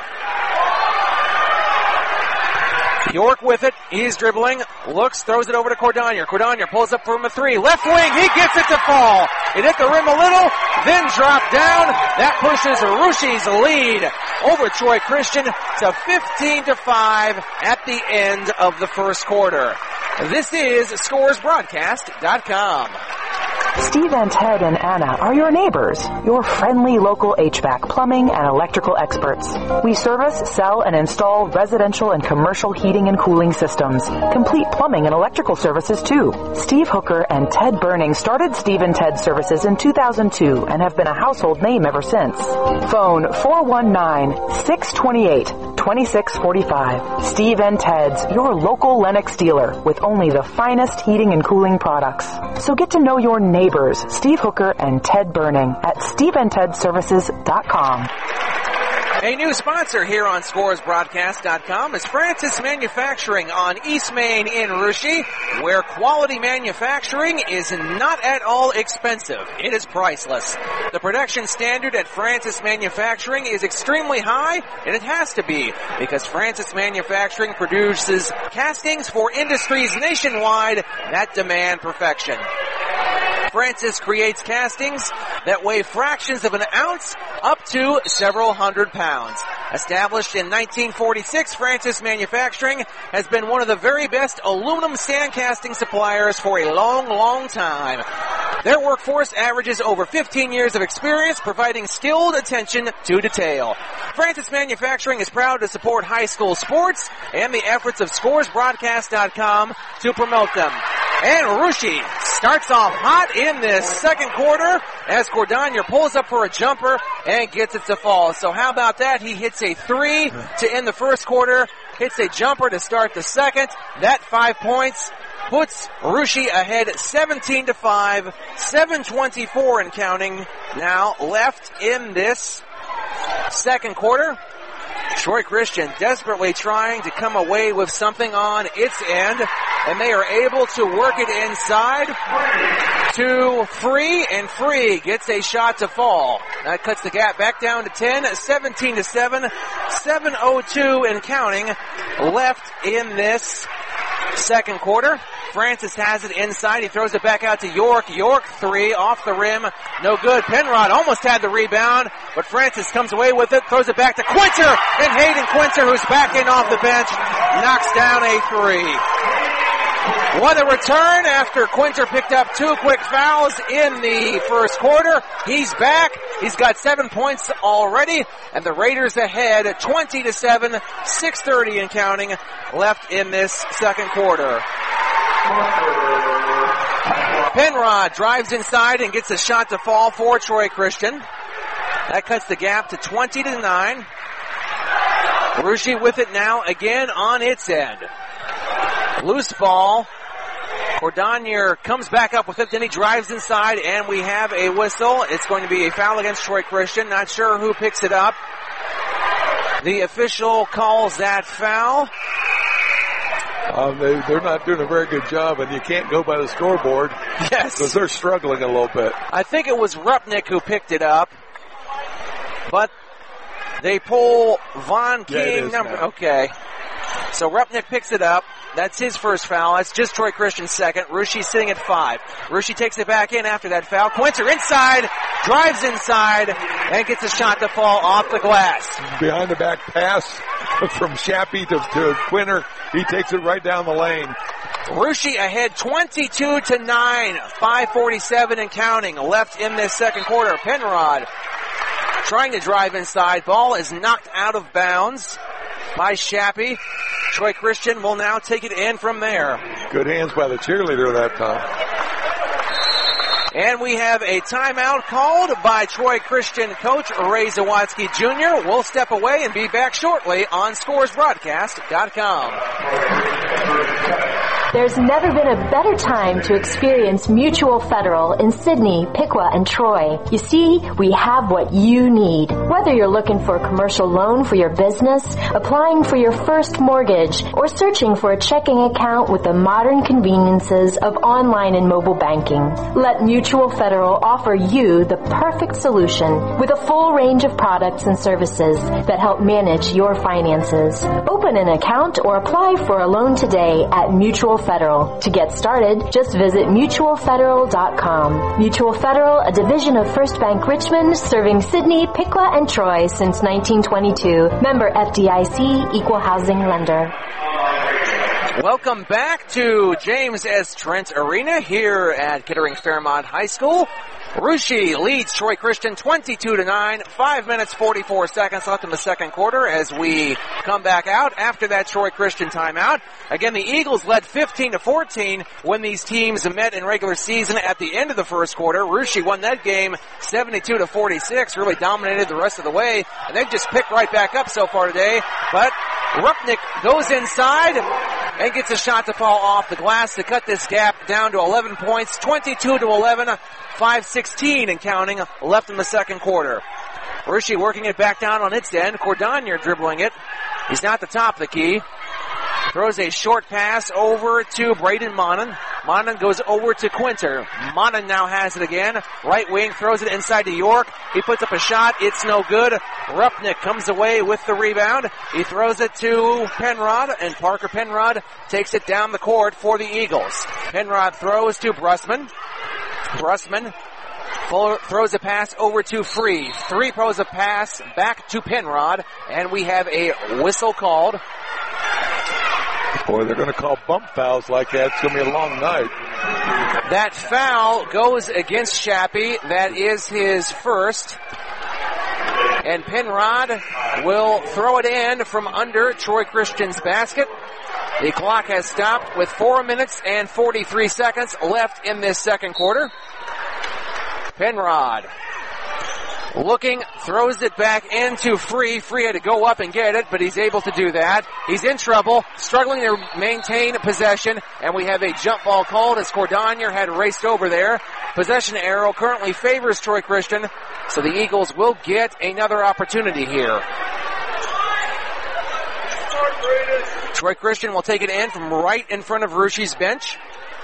York with it. He's dribbling. Looks, throws it over to Cordonier. Cordonier pulls up from a three. Left wing. He gets it to fall. It hit the rim a little, then dropped down. That pushes Russia's lead over Troy Christian to 15-5 at the end of the first quarter. This is ScoresBroadcast.com. Steve and Ted and Anna are your neighbors, your friendly local HVAC, plumbing, and electrical experts. We service, sell, and install residential and commercial heating and cooling systems. Complete plumbing and electrical services, too. Steve Hooker and Ted Burning started Steve and Ted Services in 2002 and have been a household name ever since. Phone 419-628-2645. Steve and Ted's, your local Lennox dealer with only the finest heating and cooling products. So get to know your neighbors, Steve Hooker and Ted Burning at SteveandTedServices.com. A new sponsor here on ScoresBroadcast.com is Francis Manufacturing on East Main in Russia, where quality manufacturing is not at all expensive. It is priceless. The production standard at Francis Manufacturing is extremely high, and it has to be, because Francis Manufacturing produces castings for industries nationwide that demand perfection. Francis creates castings that weigh fractions of an ounce up to several hundred pounds. Established in 1946, Francis Manufacturing has been one of the very best aluminum sand casting suppliers for a long, long time. Their workforce averages over 15 years of experience, providing skilled attention to detail. Francis Manufacturing is proud to support high school sports and the efforts of ScoresBroadcast.com to promote them. And Russia starts off hot in this second quarter as Cordonier pulls up for a jumper and gets it to fall. So how about that? He hits a three to end the first quarter, hits a jumper to start the second. That 5 points puts Russia ahead 17-5, 7:24 and counting now left in this second quarter. Troy Christian desperately trying to come away with something on its end, and they are able to work it inside to Free, and Free gets a shot to fall. That cuts the gap back down to 10, 17-7, 7:02 and counting left in this second quarter. Francis has it inside. He throws it back out to York. York three off the rim. No good. Penrod almost had the rebound, but Francis comes away with it. Throws it back to Quinter. And Hayden Quinter, who's back in off the bench, knocks down a three. What a return after Quinter picked up two quick fouls in the first quarter. He's back. He's got 7 points already, and the Raiders ahead 20-7, 6:30 and counting left in this second quarter. Penrod drives inside and gets a shot to fall for Troy Christian. That cuts the gap to 20-9. Russia with it now again on its end. Loose ball. Cordonier comes back up with it, then he drives inside, and we have a whistle. It's going to be a foul against Troy Christian. Not sure who picks it up. The official calls that foul. They're not doing a very good job, and you can't go by the scoreboard. Yes. Because they're struggling a little bit. I think it was Rupnick who picked it up, but they pull Von King. Okay. So Rupnick picks it up. That's his first foul. That's just Troy Christian's second. Russia sitting at 5. Russia takes it back in after that foul. Quinter inside, drives inside, and gets a shot to fall off the glass. Behind the back pass from Shappy to Quinter. He takes it right down the lane. Russia ahead 22-9, 5:47 and counting left in this second quarter. Penrod trying to drive inside. Ball is knocked out of bounds by Shappy. Troy Christian will now take it in from there. Good hands by the cheerleader that time. And we have a timeout called by Troy Christian coach Ray Zawatsky Jr. We'll step away and be back shortly on ScoresBroadcast.com. There's never been a better time to experience Mutual Federal in Sydney, Piqua, and Troy. You see, we have what you need. Whether you're looking for a commercial loan for your business, applying for your first mortgage, or searching for a checking account with the modern conveniences of online and mobile banking, let Mutual Federal offer you the perfect solution with a full range of products and services that help manage your finances. Open an account or apply for a loan today at Mutual Federal. To get started, just visit mutualfederal.com. Mutual Federal, a division of First Bank Richmond, serving Sydney, Piqua, and Troy since 1922. Member FDIC, Equal Housing Lender. Welcome back to James S. Trent Arena here at Kettering Fairmont High School. Russia leads Troy Christian 22-9. 5 minutes, 44 seconds left in the second quarter as we come back out after that Troy Christian timeout. Again, the Eagles led 15-14 when these teams met in regular season at the end of the first quarter. Russia won that game 72-46, really dominated the rest of the way, and they've just picked right back up so far today. But Rupnick goes inside and gets a shot to fall off the glass to cut this gap down to 11 points, 22-11. 5:16 and counting left in the second quarter. Russia working it back down on its end. Cordonier dribbling it. He's not the top of the key. Throws a short pass over to Braden Monin. Monin goes over to Quinter. Monin now has it again. Right wing throws it inside to York. He puts up a shot. It's no good. Rupnick comes away with the rebound. He throws it to Penrod, and Parker Penrod takes it down the court for the Eagles. Penrod throws to Brusman. Brusman throws a pass over to Free. Free throws a pass back to Penrod, and we have a whistle called. Boy, they're going to call bump fouls like that. It's going to be a long night. That foul goes against Shappy. That is his first. And Penrod will throw it in from under Troy Christian's basket. The clock has stopped with 4 minutes and 43 seconds left in this second quarter. Penrod looking, throws it back into Free. Free had to go up and get it, but he's able to do that. He's in trouble, struggling to maintain possession, and we have a jump ball called as Cordonier had raced over there. Possession arrow currently favors Troy Christian, so the Eagles will get another opportunity here. Troy Christian will take it in from right in front of Russia's bench.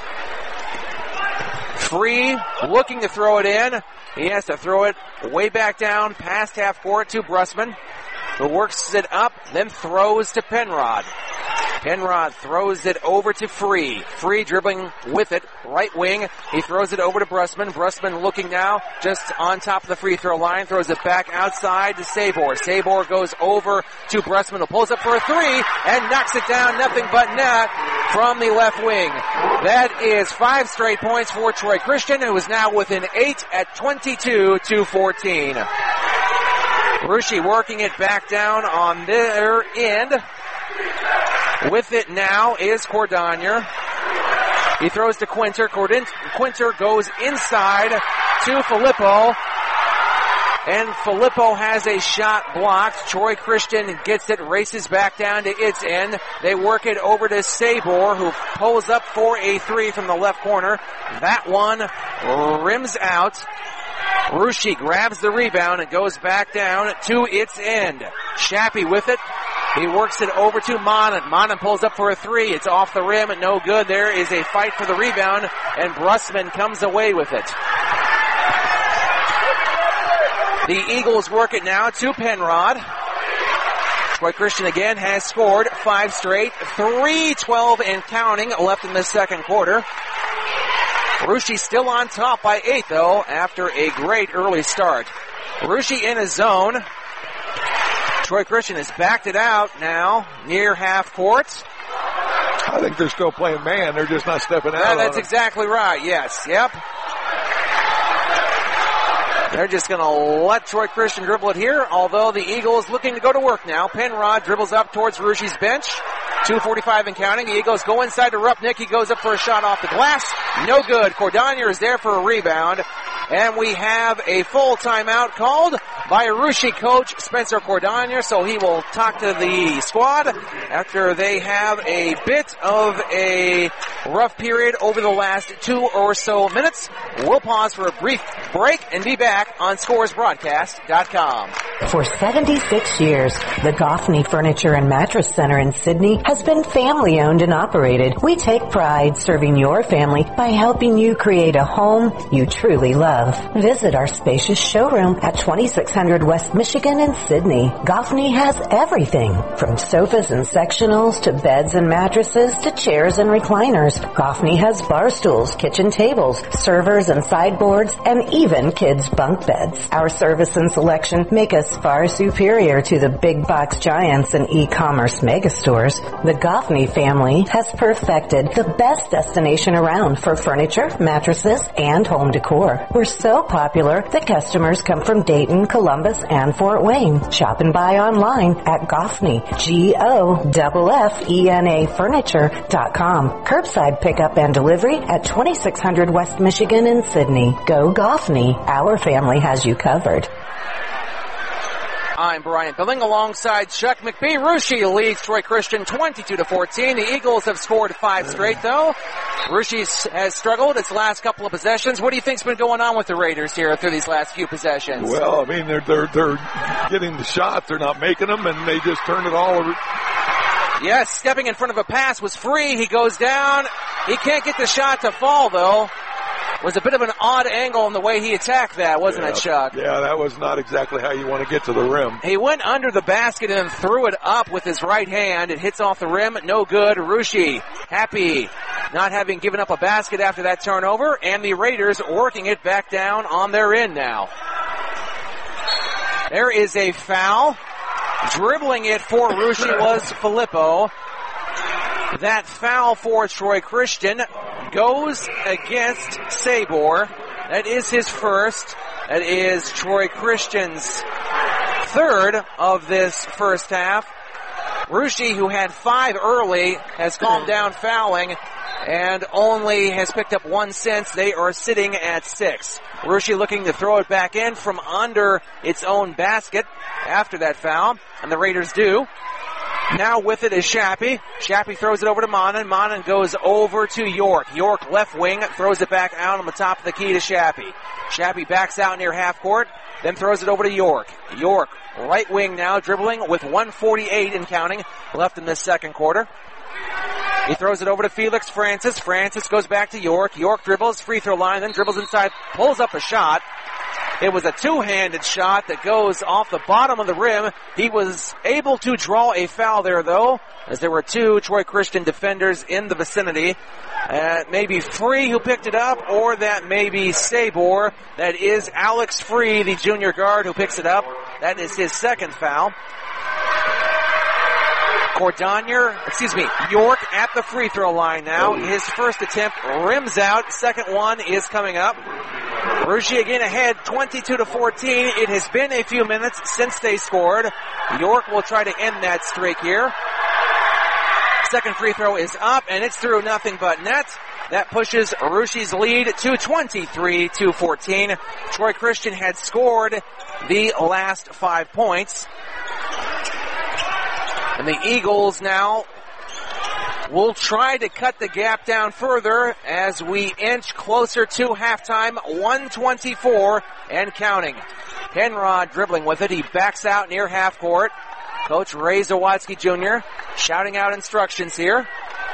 Free, looking to throw it in. He has to throw it way back down past half court to Brusman, who works it up, then throws to Penrod. Penrod throws it over to Free. Free dribbling with it, right wing. He throws it over to Brusman. Brusman looking now just on top of the free throw line, throws it back outside to Sabor. Sabor goes over to Brusman, who pulls up for a three and knocks it down, nothing but net from the left wing. That is 5 straight points for Troy Christian, who is now within 8 at 22-14. Russia working it back down on their end. With it now is Cordonier. He throws to Quinter. Quinter goes inside to Filippo. And Filippo has a shot blocked. Troy Christian gets it, races back down to its end. They work it over to Sabor, who pulls up for a three from the left corner. That one rims out. Russia grabs the rebound and goes back down to its end. Shappy with it. He works it over to Monin. Monin pulls up for a three. It's off the rim and no good. There is a fight for the rebound, and Brusman comes away with it. The Eagles work it now to Penrod. Troy Christian again has scored 5 straight. 3:12 and counting left in the second quarter. Russia still on top by 8 though after a great early start. Russia in a zone. Troy Christian has backed it out now near half court. I think they're still playing man. They're just not stepping out. That's exactly right. Yes. Yep. They're just going to let Troy Christian dribble it here, although the Eagles looking to go to work now. Penrod dribbles up towards Russia's bench. 2:45 and counting. The Eagles go inside to Rupnick. He goes up for a shot off the glass. No good. Cordonier is there for a rebound. And we have a full timeout called by Russia coach Spencer Cordonier, so he will talk to the squad after they have a bit of a rough period over the last 2 or so minutes. We'll pause for a brief break and be back on ScoresBroadcast.com. For 76 years, the Goffney Furniture and Mattress Center in Sydney has been family owned and operated. We take pride serving your family by helping you create a home you truly love. Visit our spacious showroom at 2600 West Michigan in Sydney. Goffney has everything from sofas and sectionals to beds and mattresses to chairs and recliners. Goffney has bar stools, kitchen tables, servers and sideboards, and even kids' bunk beds. Our service and selection make us far superior to the big box giants and e-commerce megastores. The Goffney family has perfected the best destination around for furniture, mattresses, and home decor. We're so popular that customers come from Dayton, Columbus, and Fort Wayne. Shop and buy online at Goffney, GOFFENA Furniture.com. Curbside pickup and delivery at 2600 West Michigan in Sydney. Go Goffney. Our family has you covered. I'm Brian Billing alongside Chuck McBee. Russia leads Troy Christian 22-14. The Eagles have scored 5 straight though. Russia has struggled its last couple of possessions. What do you think's been going on with the Raiders here through these last few possessions? Well, I mean, they're getting the shots. They're not making them, and they just turn it all over. Yes, stepping in front of a pass was free. He goes down. He can't get the shot to fall though. Was a bit of an odd angle in the way he attacked that, wasn't it, Chuck? Yeah, that was not exactly how you want to get to the rim. He went under the basket and threw it up with his right hand. It hits off the rim. No good. Russia happy not having given up a basket after that turnover, and the Raiders working it back down on their end now. There is a foul. Dribbling it for Russia was Filippo. That foul for Troy Christian goes against Sabor. That is his first. That is Troy Christian's third of this first half. Russia, who had 5 early, has calmed down fouling and only has picked up 1 since. They are sitting at 6. Russia looking to throw it back in from under its own basket after that foul, and the Raiders do. Now with it is Shappy. Shappy throws it over to Monin. Monin goes over to York. York left wing, throws it back out on the top of the key to Shappy. Shappy backs out near half court, then throws it over to York. York, right wing now, dribbling with 1:48 and counting left in this second quarter. He throws it over to Felix Francis. Francis goes back to York. York dribbles, free throw line, then dribbles inside, pulls up a shot. It was a two-handed shot that goes off the bottom of the rim. He was able to draw a foul there, though, as there were 2 Troy Christian defenders in the vicinity. Maybe Free who picked it up, or that may be Sabor. That is Alex Free, the junior guard, who picks it up. That is his second foul. York at the free throw line now. His first attempt rims out. Second one is coming up. Russia again ahead 22-14. It has been a few minutes since they scored. York will try to end that streak here. Second free throw is up, and it's through nothing but net. That pushes Russia's lead to 23-14. Troy Christian had scored the last 5 points. And the Eagles now will try to cut the gap down further as we inch closer to halftime, 1:24 and counting. Penrod dribbling with it. He backs out near half court. Coach Ray Zawatsky Jr. shouting out instructions here.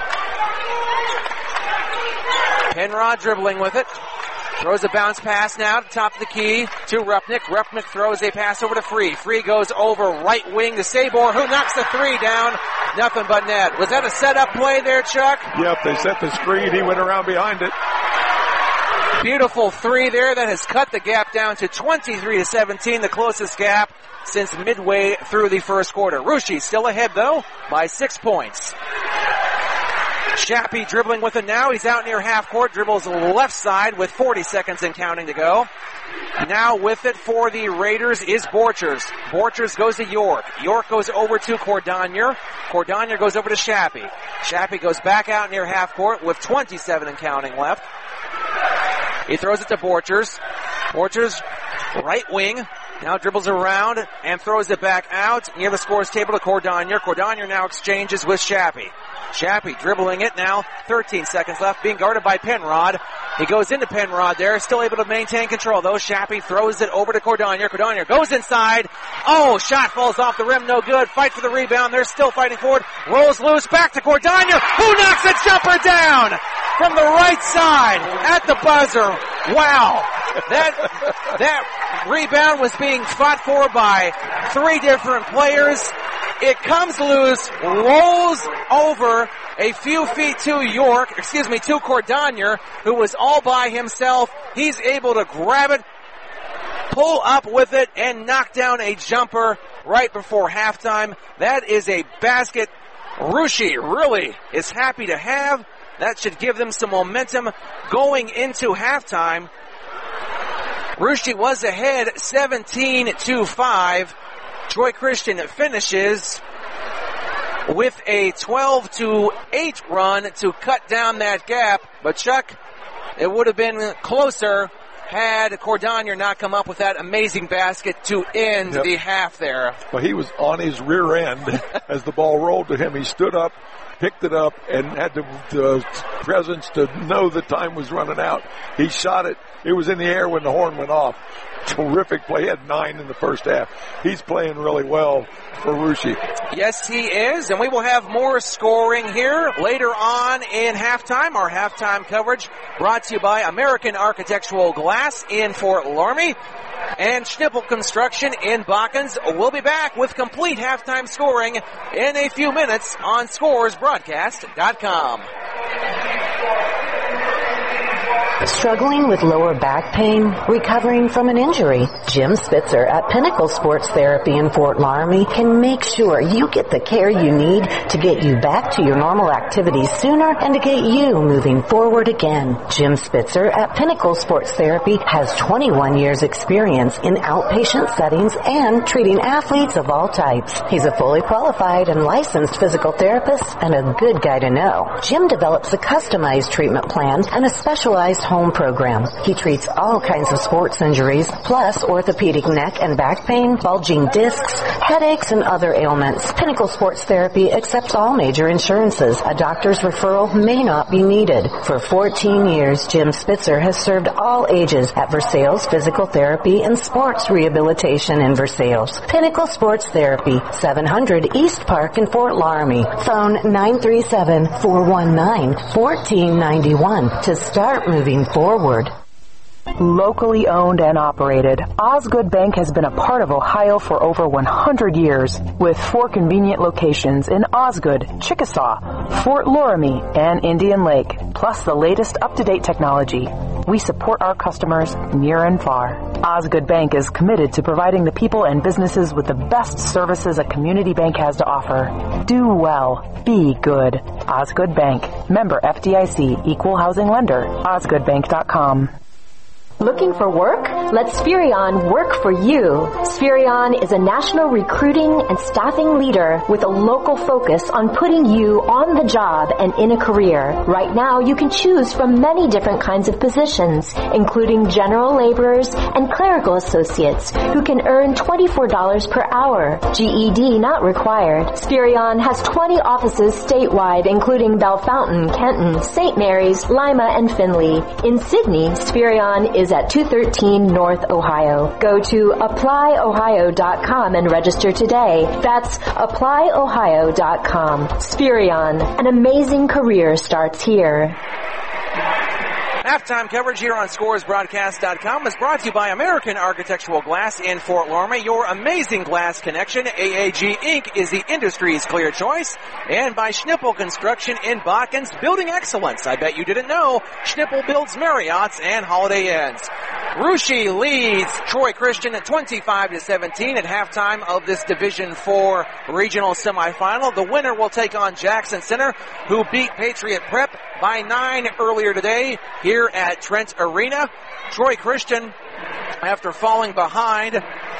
Penrod dribbling with it. Throws a bounce pass now to top of the key to Rupnick. Rupnick throws a pass over to Free. Free goes over right wing to Sabor, who knocks the 3 down. Nothing but net. Was that a setup play there, Chuck? Yep, they set the screen. He went around behind it. Beautiful 3 there that has cut the gap down to 23-17, the closest gap since midway through the first quarter. Russia still ahead, though, by 6 points. Shappy dribbling with it now. He's out near half court. Dribbles left side with 40 seconds and counting to go. Now with it for the Raiders is Borchers. Borchers goes to York. York goes over to Cordonier. Cordonier goes over to Shappy. Shappy goes back out near half court with 27 and counting left. He throws it to Borchers. Borchers, right wing. Now dribbles around and throws it back out near the scores table to Cordonier. Cordonier now exchanges with Shappy. Shappy dribbling it now. 13 seconds left. Being guarded by Penrod. He goes into Penrod there. Still able to maintain control though. Shappy throws it over to Cordonier. Cordonier goes inside. Oh, shot falls off the rim. No good. Fight for the rebound. They're still fighting for it. Rolls loose. Back to Cordonier, who knocks a jumper down from the right side at the buzzer. Wow. That rebound was being fought for by 3 different players. It comes loose, rolls over a few feet to to Cordonier, who was all by himself. He's able to grab it, pull up with it, and knock down a jumper right before halftime. That is a basket Russia really is happy to have. That should give them some momentum going into halftime. Russia was ahead 17-5. Troy Christian finishes with a 12-8 run to cut down that gap. But Chuck, it would have been closer had Cordonier not come up with that amazing basket to end the half there. Well, he was on his rear end as the ball rolled to him. He stood up, picked it up, and had the presence to know the time was running out. He shot it. It was in the air when the horn went off. Terrific play. He had 9 in the first half. He's playing really well for Russia. Yes, he is, and we will have more scoring here later on in halftime. Our halftime coverage brought to you by American Architectural Glass in Fort Laramie and Schnippel Construction in Botkins. We'll be back with complete halftime scoring in a few minutes on ScoresBroadcast.com. Struggling with lower back pain? Recovering from an injury? Jim Spitzer at Pinnacle Sports Therapy in Fort Laramie can make sure you get the care you need to get you back to your normal activities sooner and to get you moving forward again. Jim Spitzer at Pinnacle Sports Therapy has 21 years experience in outpatient settings and treating athletes of all types. He's a fully qualified and licensed physical therapist and a good guy to know. Jim develops a customized treatment plan and a specialized home program. He treats all kinds of sports injuries, plus orthopedic neck and back pain, bulging discs, headaches, and other ailments. Pinnacle Sports Therapy accepts all major insurances. A doctor's referral may not be needed. For 14 years, Jim Spitzer has served all ages at Versailles Physical Therapy and Sports Rehabilitation in Versailles. Pinnacle Sports Therapy, 700 East Park in Fort Laramie. Phone 937-419-1491 to start moving forward. Locally owned and operated, Osgood Bank has been a part of Ohio for over 100 years, with 4 convenient locations in Osgood, Chickasaw, Fort Laramie, and Indian Lake, plus the latest up-to-date technology. We support our customers near and far. Osgood Bank is committed to providing the people and businesses with the best services a community bank has to offer. Do well. Be good. Osgood Bank. Member FDIC. Equal housing lender. OsgoodBank.com. Looking for work? Let Spherion work for you. Spherion is a national recruiting and staffing leader with a local focus on putting you on the job and in a career. Right now, you can choose from many different kinds of positions, including general laborers and clerical associates who can earn $24 per hour. GED not required. Spherion has 20 offices statewide, including Bellefontaine, Kenton, St. Mary's, Lima, and Findlay. In Sidney, Spherion is at 213 North Ohio. Go to applyohio.com and register today. That's applyohio.com. Spherion, an amazing career starts here. Halftime coverage here on ScoresBroadcast.com is brought to you by American Architectural Glass in Fort Laramie, your amazing glass connection. AAG Inc. is the industry's clear choice. And by Schnippel Construction in Botkins, building excellence. I bet you didn't know. Schnippel builds Marriotts and Holiday Inns. Russia leads Troy Christian at 25-17 at halftime of this Division IV regional semifinal. The winner will take on Jackson Center, who beat Patriot Prep by 9 earlier today here at Trent Arena. Troy Christian, after falling behind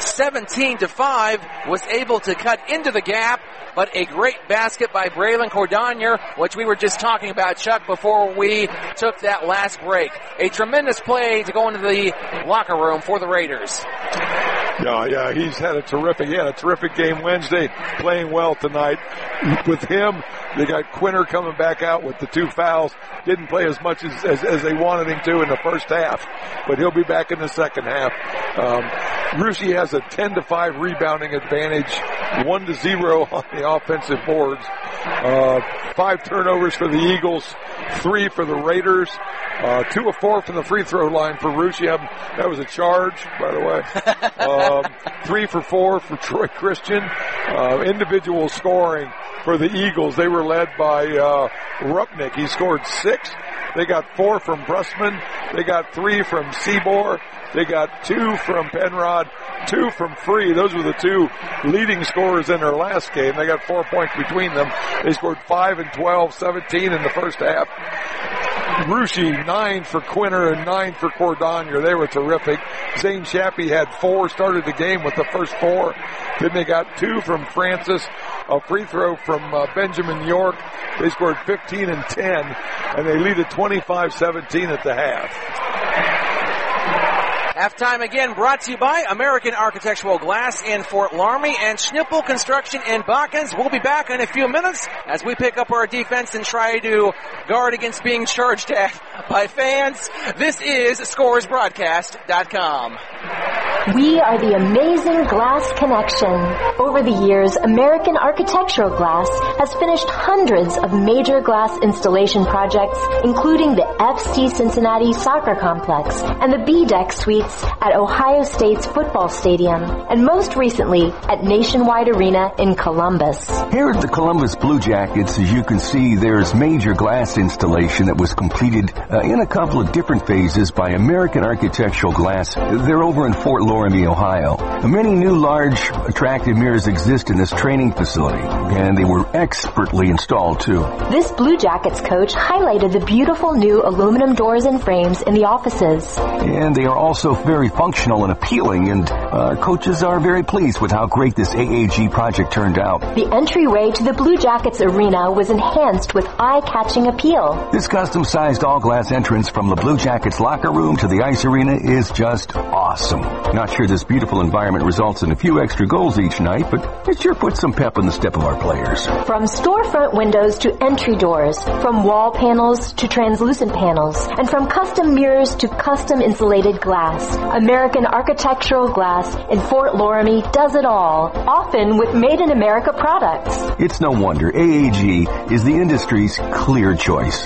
17-5, was able to cut into the gap, but a great basket by Braylon Cordonier, which we were just talking about, Chuck, before we took that last break. A tremendous play to go into the locker room for the Raiders. Yeah, he's had a terrific game Wednesday, playing well tonight. With him, they got Quinter coming back out with the 2 fouls. Didn't play as much as they wanted him to in the first half, but he'll be back in the second half. Russia has a 10-5 rebounding advantage, 1-0 on the offensive boards. 5 turnovers for the Eagles, 3 for the Raiders, 2 of 4 from the free throw line for Russia. That was a charge, by the way. 3 for 4 for Troy Christian. Individual scoring for the Eagles, they were led by Rupnick. He scored 6. They got 4 from Brusman. They got 3 from Seabour. They got 2 from Penrod, 2 from Free. Those were the 2 leading scorers in their last game. They got 4 points between them. They scored 5 and 12, 17 in the first half. Russia, 9 for Quinter and 9 for Cordonier. They were terrific. Zane Shappy had 4, started the game with the first 4. Then they got 2 from Francis, a free throw from Benjamin York. They scored 15 and 10, and they lead at 25-17 at the half. Halftime again brought to you by American Architectural Glass in Fort Laramie and Schnippel Construction in Botkins. We'll be back in a few minutes as we pick up our defense and try to guard against being charged at by fans. This is ScoresBroadcast.com. We are the amazing Glass Connection. Over the years, American Architectural Glass has finished hundreds of major glass installation projects, including the FC Cincinnati Soccer Complex and the B-Deck Suites at Ohio State's football stadium, and most recently at Nationwide Arena in Columbus. Here at the Columbus Blue Jackets, as you can see, there's major glass installation that was completed in a couple of different phases by American Architectural Glass. They're over in Fort Laramie, Ohio. Many new large, attractive mirrors exist in this training facility, and they were expertly installed, too. This Blue Jackets coach highlighted the beautiful new aluminum doors and frames in the offices. And they are also very functional and appealing, and coaches are very pleased with how great this AAG project turned out. The entryway to the Blue Jackets arena was enhanced with eye-catching appeal. This custom-sized all-glass entrance from the Blue Jackets locker room to the ice arena is just awesome. Not sure this beautiful environment results in a few extra goals each night, but it sure puts some pep in the step of our players. From storefront windows to entry doors, from wall panels to translucent panels, and from custom mirrors to custom insulated glass, American Architectural Glass in Fort Laramie does it all, often with Made in America products. It's no wonder AAG is the industry's clear choice.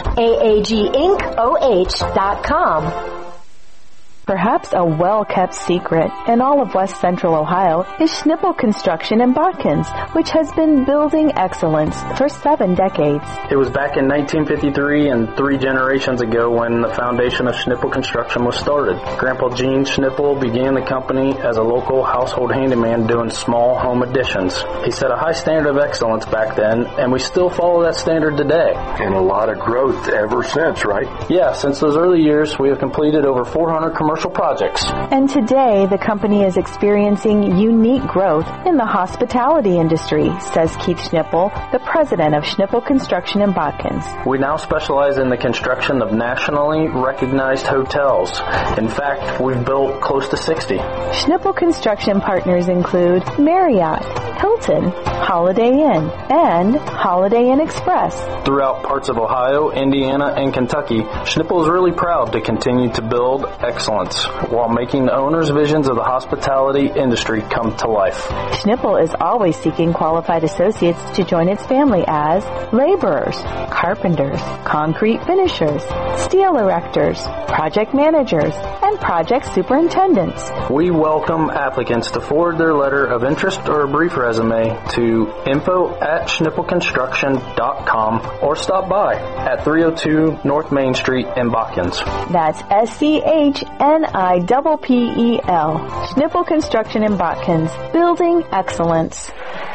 AAGIncOH.com. Perhaps a well-kept secret in all of West Central Ohio is Schnippel Construction in Botkins, which has been building excellence for 7 decades. It was back in 1953 and 3 generations ago when the foundation of Schnippel Construction was started. Grandpa Gene Schnippel began the company as a local household handyman doing small home additions. He set a high standard of excellence back then, and we still follow that standard today. And a lot of growth ever since, right? Yeah, since those early years, we have completed over 400 commercial projects. And today, the company is experiencing unique growth in the hospitality industry, says Keith Schnippel, the president of Schnippel Construction in Botkins. We now specialize in the construction of nationally recognized hotels. In fact, we've built close to 60. Schnippel Construction partners include Marriott, Hilton, Holiday Inn, and Holiday Inn Express. Throughout parts of Ohio, Indiana, and Kentucky, Schnippel is really proud to continue to build excellence while making the owner's visions of the hospitality industry come to life. Schnippel is always seeking qualified associates to join its family as laborers, carpenters, concrete finishers, steel erectors, project managers, and project superintendents. We welcome applicants to forward their letter of interest or a brief resume to info@schnippelconstruction.com or stop by at 302 North Main Street in Botkins. That's SCHNIPPEL. Schnippel Construction in Botkins. Building excellence.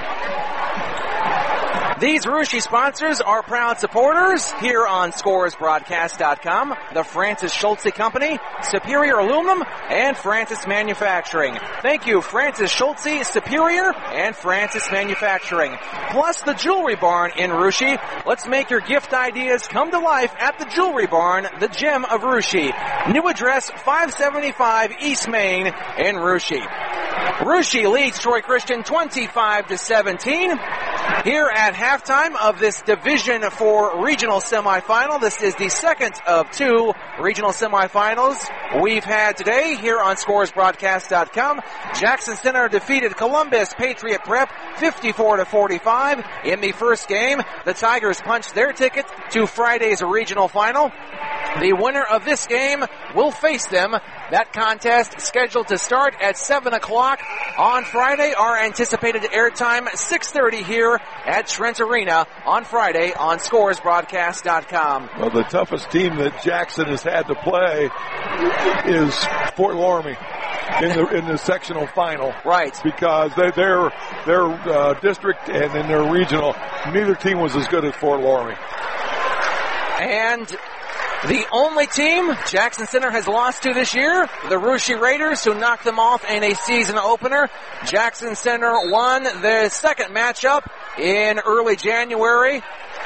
These Russia sponsors are proud supporters here on ScoresBroadcast.com, the Francis Schultze Company, Superior Aluminum, and Francis Manufacturing. Thank you, Francis Schultze, Superior, and Francis Manufacturing. Plus the Jewelry Barn in Russia. Let's make your gift ideas come to life at the Jewelry Barn, the gem of Russia. New address 575 East Main in Russia. Russia leads Troy Christian 25-17. Here at halftime of this Division IV regional semifinal. This is the second of two regional semifinals we've had today here on ScoresBroadcast.com. Jackson Center defeated Columbus Patriot Prep 54-45 in the first game. The Tigers punched their ticket to Friday's regional final. The winner of this game will face them. That contest scheduled to start at 7 o'clock on Friday. Our anticipated airtime 6:30 here at Trent Arena on Friday on ScoresBroadcast.com. Well, the toughest team that Jackson has had to play is Fort Loramie in the sectional final. Right. Because their district and in their regional, neither team was as good as Fort Loramie. And the only team Jackson Center has lost to this year, the Russia Raiders, who knocked them off in a season opener. Jackson Center won their second matchup in early January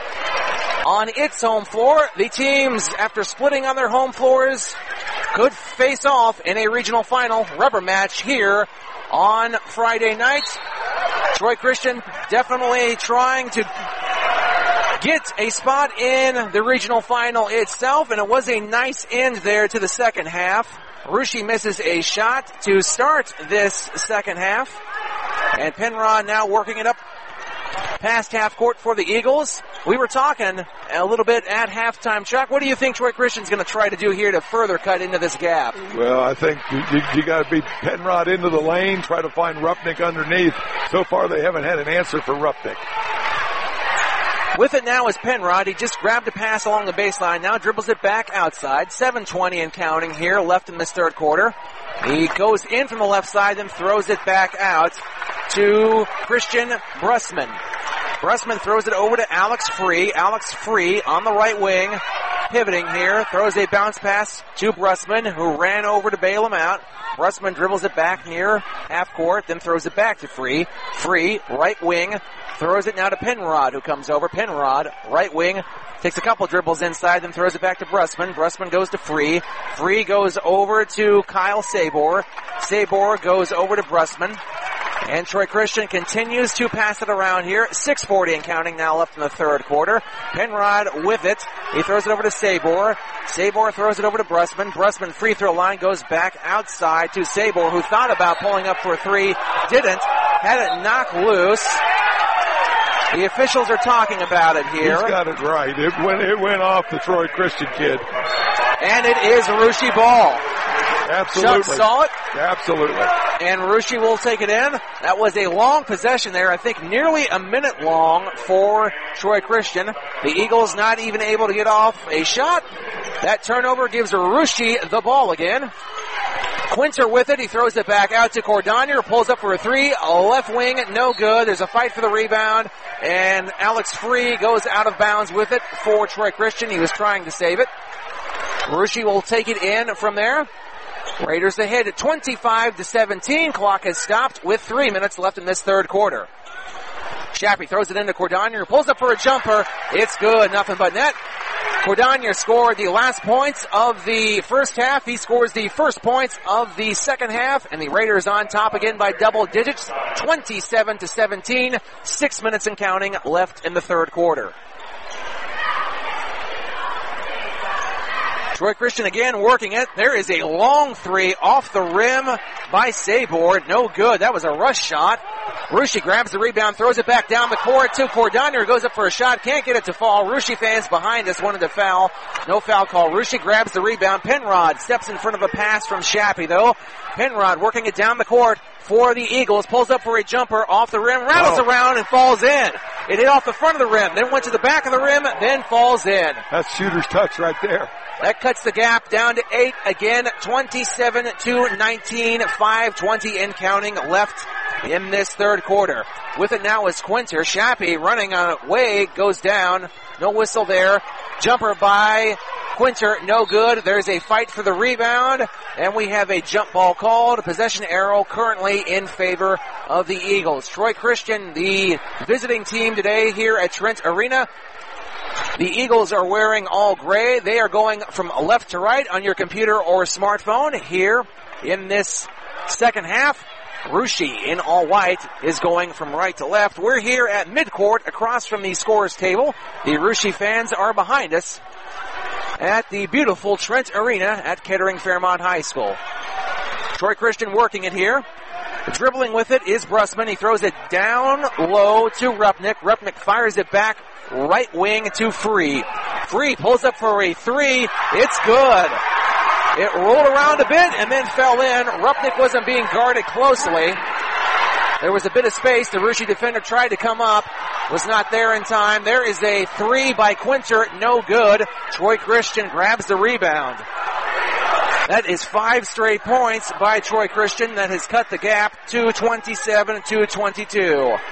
on its home floor. The teams, after splitting on their home floors, could face off in a regional final rubber match here on Friday night. Troy Christian definitely trying to get a spot in the regional final itself, and it was a nice end there to the second half. Russia misses a shot to start this second half, and Penrod now working it up past half court for the Eagles. We were talking a little bit at halftime. Chuck, what do you think Troy Christian's going to try to do here to further cut into this gap? Well, I think you got to beat Penrod into the lane, try to find Rupnick underneath. So far, they haven't had an answer for Rupnick. With it now is Penrod. He just grabbed a pass along the baseline. Now dribbles it back outside. 7:20 and counting here left in this third quarter. He goes in from the left side and throws it back out to Christian Brusman. Brusman throws it over to Alex Free. Alex Free on the right wing, pivoting here, throws a bounce pass to Brusman, who ran over to bail him out. Brusman dribbles it back near half court, then throws it back to Free. Free, right wing, throws it now to Penrod, who comes over. Penrod, right wing, takes a couple dribbles inside, then throws it back to Brusman. Brusman goes to Free. Free goes over to Kyle Sabor. Sabor goes over to Brusman. And Troy Christian continues to pass it around here. 6:40 and counting now left in the third quarter. Penrod with it. He throws it over to Sabor. Sabor throws it over to Brusman. Brusman free throw line goes back outside to Sabor, who thought about pulling up for a three. Didn't. Had it knocked loose. The officials are talking about it here. He's got it right. It went off the Troy Christian kid. And it is Russia ball. Absolutely. Chuck saw it. Absolutely. And Russia will take it in. That was a long possession there. I think nearly a minute long for Troy Christian. The Eagles not even able to get off a shot. That turnover gives Russia the ball again. Quinter with it. He throws it back out to Cordonier. Pulls up for a three. Left wing, no good. There's a fight for the rebound. And Alex Free goes out of bounds with it for Troy Christian. He was trying to save it. Russia will take it in from there. Raiders ahead at 25-17. Clock has stopped with 3 minutes left in this third quarter. Shappy throws it into Cordonier, pulls up for a jumper. It's good, nothing but net. Cordonier scored the last points of the first half. He scores the first points of the second half, and the Raiders on top again by double digits, 27-17. 6 minutes and counting left in the third quarter. Troy Christian again working it. There is a long three off the rim by Sabor. No good. That was a rush shot. Russia grabs the rebound, throws it back down the court to Cordonier. Goes up for a shot. Can't get it to fall. Russia fans behind us wanted to foul. No foul call. Russia grabs the rebound. Penrod steps in front of a pass from Shappy though. Penrod working it down the court for the Eagles. Pulls up for a jumper off the rim. Rattles around and falls in. It hit off the front of the rim. Then went to the back of the rim. Then falls in. That's shooter's touch right there. That cuts the gap down to 8 again, 27-19, 5:20 and counting left in this third quarter. With it now is Quinter. Shappy running away, goes down. No whistle there. Jumper by Quinter, no good. There's a fight for the rebound, and we have a jump ball called. A possession arrow currently in favor of the Eagles. Troy Christian, the visiting team today here at Trent Arena. The Eagles are wearing all gray. They are going from left to right on your computer or smartphone here in this second half. Russia in all white is going from right to left. We're here at midcourt across from the scorers table. The Russia fans are behind us at the beautiful Trent Arena at Kettering Fairmont High School. Troy Christian working it here. Dribbling with it is Brusman. He throws it down low to Rupnick. Rupnick fires it back right wing to Free. Free pulls up for a three. It's good. It rolled around a bit and then fell in. Rupnick wasn't being guarded closely. There was a bit of space. The Russia defender tried to come up. Was not there in time. There is a three by Quinter. No good. Troy Christian grabs the rebound. That is 5 straight points by Troy Christian. That has cut the gap to 27-22.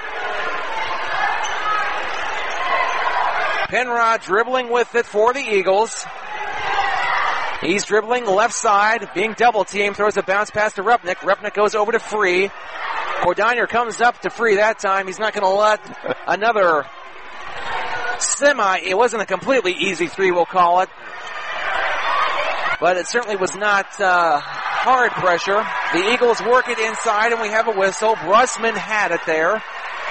Penrod dribbling with it for the Eagles. He's dribbling left side, being double teamed, throws a bounce pass to Rupnick. Rupnick goes over to Free. Cordonier comes up to Free that time. He's not going to let another it wasn't a completely easy three, we'll call it. But it certainly was not hard pressure. The Eagles work it inside and we have a whistle. Brusman had it there.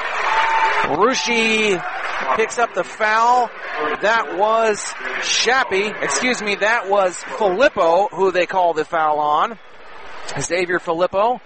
Russia picks up the foul. That was that was Filippo who they called the foul on. Xavier Filippo,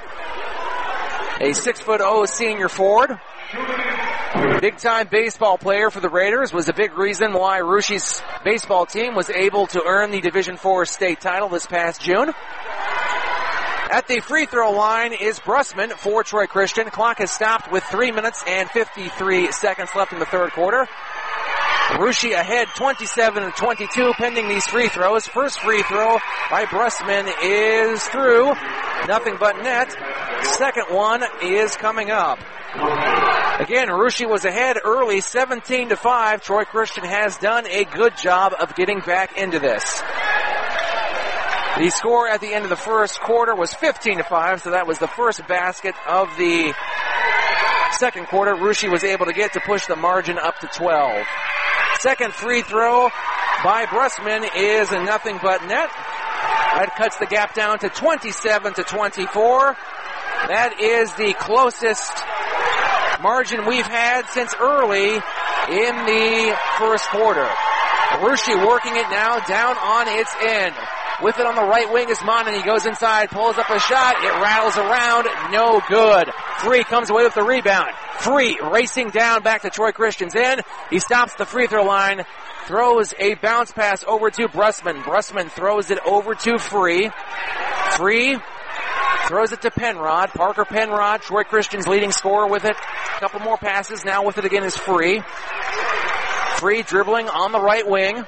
a 6'0" senior forward. Big-time baseball player for the Raiders, was a big reason why Russia's baseball team was able to earn the Division IV state title this past June. At the free throw line is Brusman for Troy Christian. Clock has stopped with 3 minutes and 53 seconds left in the third quarter. Russia ahead 27-22 pending these free throws. First free throw by Brusman is through. Nothing but net. Second one is coming up. Again, Russia was ahead early 17-5. Troy Christian has done a good job of getting back into this. The score at the end of the first quarter was 15-5, so that was the first basket of the second quarter. Russia was able to get to push the margin up to 12. Second free throw by Brusman is a nothing but net. That cuts the gap down to 27-24. That is the closest margin we've had since early in the first quarter. Russia working it now down on its end. With it on the right wing is Monan. He goes inside, pulls up a shot. It rattles around. No good. Free comes away with the rebound. Free racing down back to Troy Christian's end. He stops the free throw line. Throws a bounce pass over to Brusman. Brusman throws it over to Free. Free throws it to Penrod. Parker Penrod, Troy Christian's leading scorer with it. A couple more passes. Now with it again is Free. Free dribbling on the right wing.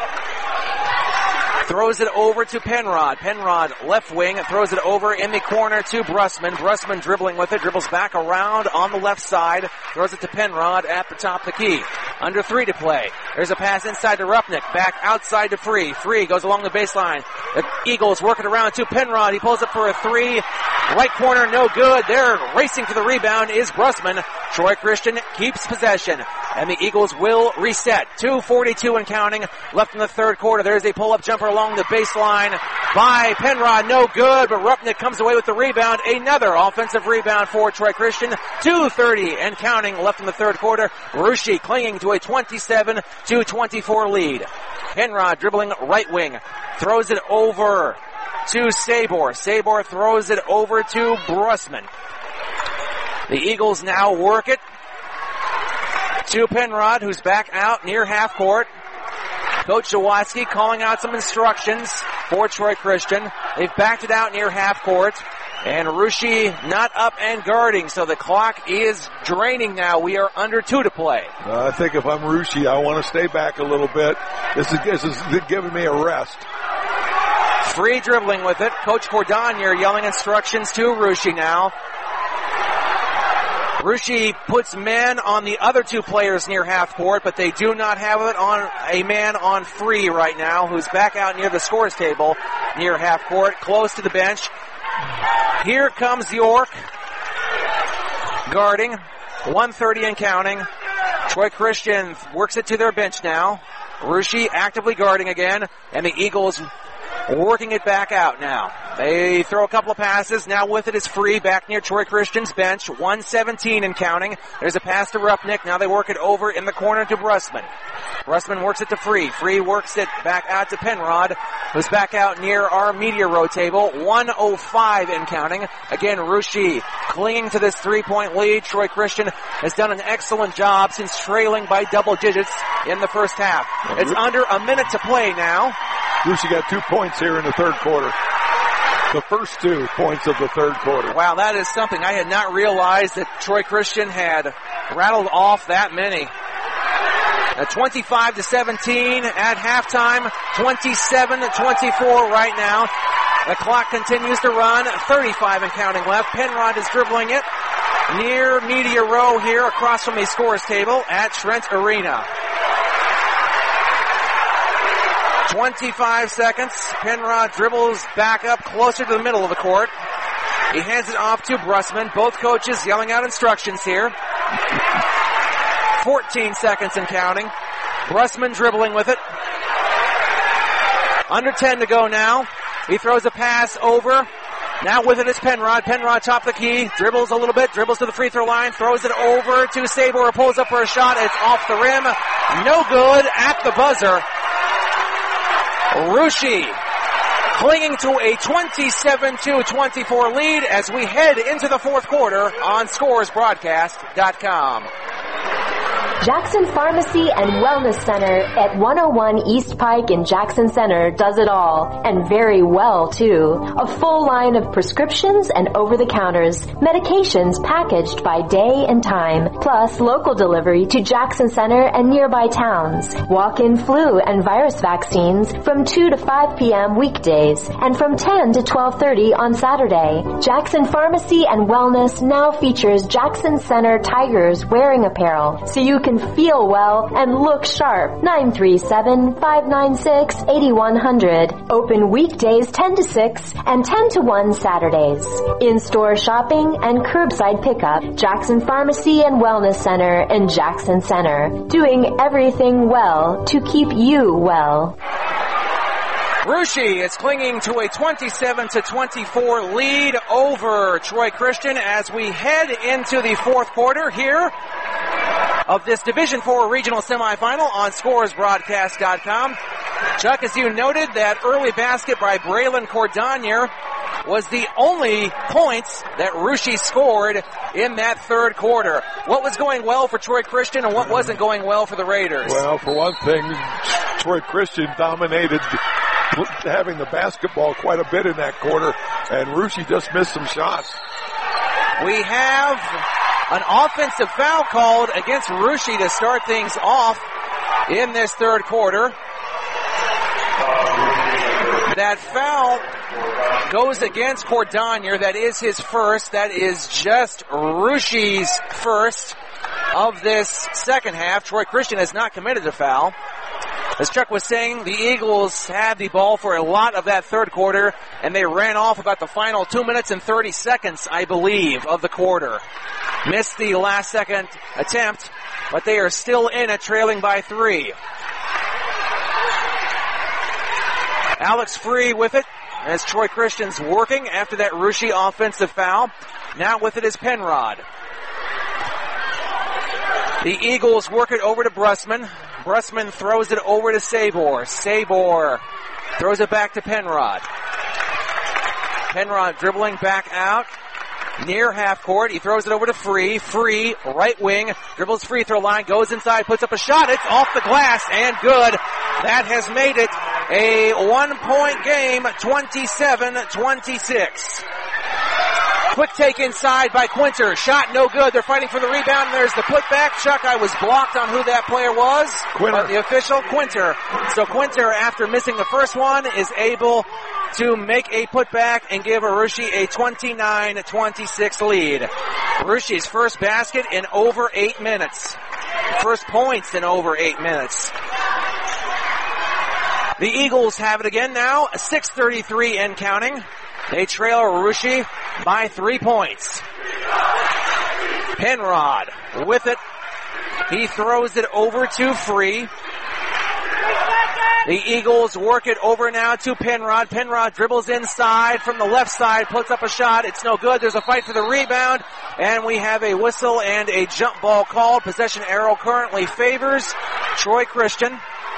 Throws it over to Penrod. Penrod, left wing, throws it over in the corner to Brusman. Brusman dribbling with it, dribbles back around on the left side, throws it to Penrod at the top of the key. Under 3 to play. There's a pass inside to Rupnick, back outside to Free. Free goes along the baseline. The Eagles working around to Penrod. He pulls up for a 3. Right corner, no good. There, racing for the rebound is Brusman. Troy Christian keeps possession, and the Eagles will reset. 2:42 and counting left in the third quarter. There's a pull-up jumper along the baseline by Penrod. No good, but Rupnick comes away with the rebound. Another offensive rebound for Troy Christian. 2:30 and counting left in the third quarter. Russia clinging to a 27-24 lead. Penrod dribbling right wing. Throws it over to Sabor. Sabor throws it over to Brusman. The Eagles now work it to Penrod, who's back out near half court. Coach Jaworski calling out some instructions for Troy Christian. They've backed it out near half court. And Russia not up and guarding, so the clock is draining now. We are under 2 to play. I think if I'm Russia, I want to stay back a little bit. This is giving me a rest. Free dribbling with it. Coach Cordonier yelling instructions to Russia now. Russia puts men on the other 2 players near half court, but they do not have it on a man on Free right now, who's back out near the scores table near half court, close to the bench. Here comes York guarding. 1:30 and counting. Troy Christian works it to their bench now. Russia actively guarding again, and the Eagles working it back out now. They throw a couple of passes. Now with it is Free back near Troy Christian's bench. 1:17 and counting. There's a pass to Rupnick. Now they work it over in the corner to Brusman. Brusman works it to Free. Free works it back out to Penrod, who's back out near our media row table. 1:05 and counting. Again, Rushy clinging to this 3-point lead. Troy Christian has done an excellent job since trailing by double digits in the first half. It's under a minute to play now. Rushy got 2 points here in the third quarter. The first 2 points of the third quarter. Wow, that is something. I had not realized that Troy Christian had rattled off that many. 25-17 at halftime. 27-24 right now. The clock continues to run. 35 and counting left. Penrod is dribbling it near media row here across from the scores table at Trent Arena. 25 seconds. Penrod dribbles back up closer to the middle of the court. He hands it off to Brusman. Both coaches yelling out instructions here. 14 seconds and counting. Brusman dribbling with it. Under 10 to go now. He throws a pass over. Now with it is Penrod. Penrod top the key. Dribbles a little bit. Dribbles to the free throw line. Throws it over to Sabor. Pulls up for a shot. It's off the rim. No good at the buzzer. Rushy clinging to a 27-24 lead as we head into the fourth quarter on ScoresBroadcast.com. Jackson Pharmacy and Wellness Center at 101 East Pike in Jackson Center does it all, and very well too. A full line of prescriptions and over-the-counters, medications packaged by day and time, plus local delivery to Jackson Center and nearby towns. Walk-in flu and virus vaccines from 2 to 5 p.m. weekdays and from 10 to 12:30 on Saturday. Jackson Pharmacy and Wellness now features Jackson Center Tigers wearing apparel, so you can feel well and look sharp. 937-596-8100. Open weekdays 10 to 6 and 10 to 1 Saturdays. In-store shopping and curbside pickup. Jackson Pharmacy and Wellness Center in Jackson Center. Doing everything well to keep you well. Rushy is clinging to a 27-24 lead over Troy Christian as we head into the fourth quarter here of this Division IV regional semifinal on ScoresBroadcast.com. Chuck, as you noted, that early basket by Braylon Cordonier was the only points that Rushy scored in that third quarter. What was going well for Troy Christian and what wasn't going well for the Raiders? Well, for one thing, Troy Christian dominated having the basketball quite a bit in that quarter, and Rushy just missed some shots. We have an offensive foul called against Rushy to start things off in this third quarter. That foul goes against Cordonier. That is his first. That is just Rushy's first of this second half. Troy Christian has not committed a foul. As Chuck was saying, the Eagles had the ball for a lot of that third quarter, and they ran off about the final 2 minutes and 30 seconds, I believe, of the quarter. Missed the last second attempt, but they are still in it, trailing by 3. Alex Free with it, as Troy Christian's working after that Rushy offensive foul. Now with it is Penrod. The Eagles work it over to Brusman. Brusman throws it over to Sabor. Sabor throws it back to Penrod. Penrod dribbling back out near half court. He throws it over to Free. Free, right wing, dribbles free throw line, goes inside, puts up a shot. It's off the glass and good. That has made it a 1-point game, 27-26. Quick take inside by Quinter. Shot no good. They're fighting for the rebound. There's the putback. Chuck, I was blocked on who that player was. Quinter. The official, Quinter. So Quinter, after missing the first one, is able to make a putback and give Rushy a 29-26 lead. Rushy's first basket in over 8 minutes. First points in over 8 minutes. The Eagles have it again now. 6:33 and counting. They trail Rushy by 3 points. Penrod with it. He throws it over to Free. The Eagles work it over now to Penrod. Penrod dribbles inside from the left side, puts up a shot. It's no good. There's a fight for the rebound, and we have a whistle and a jump ball called. Possession arrow currently favors Troy Christian.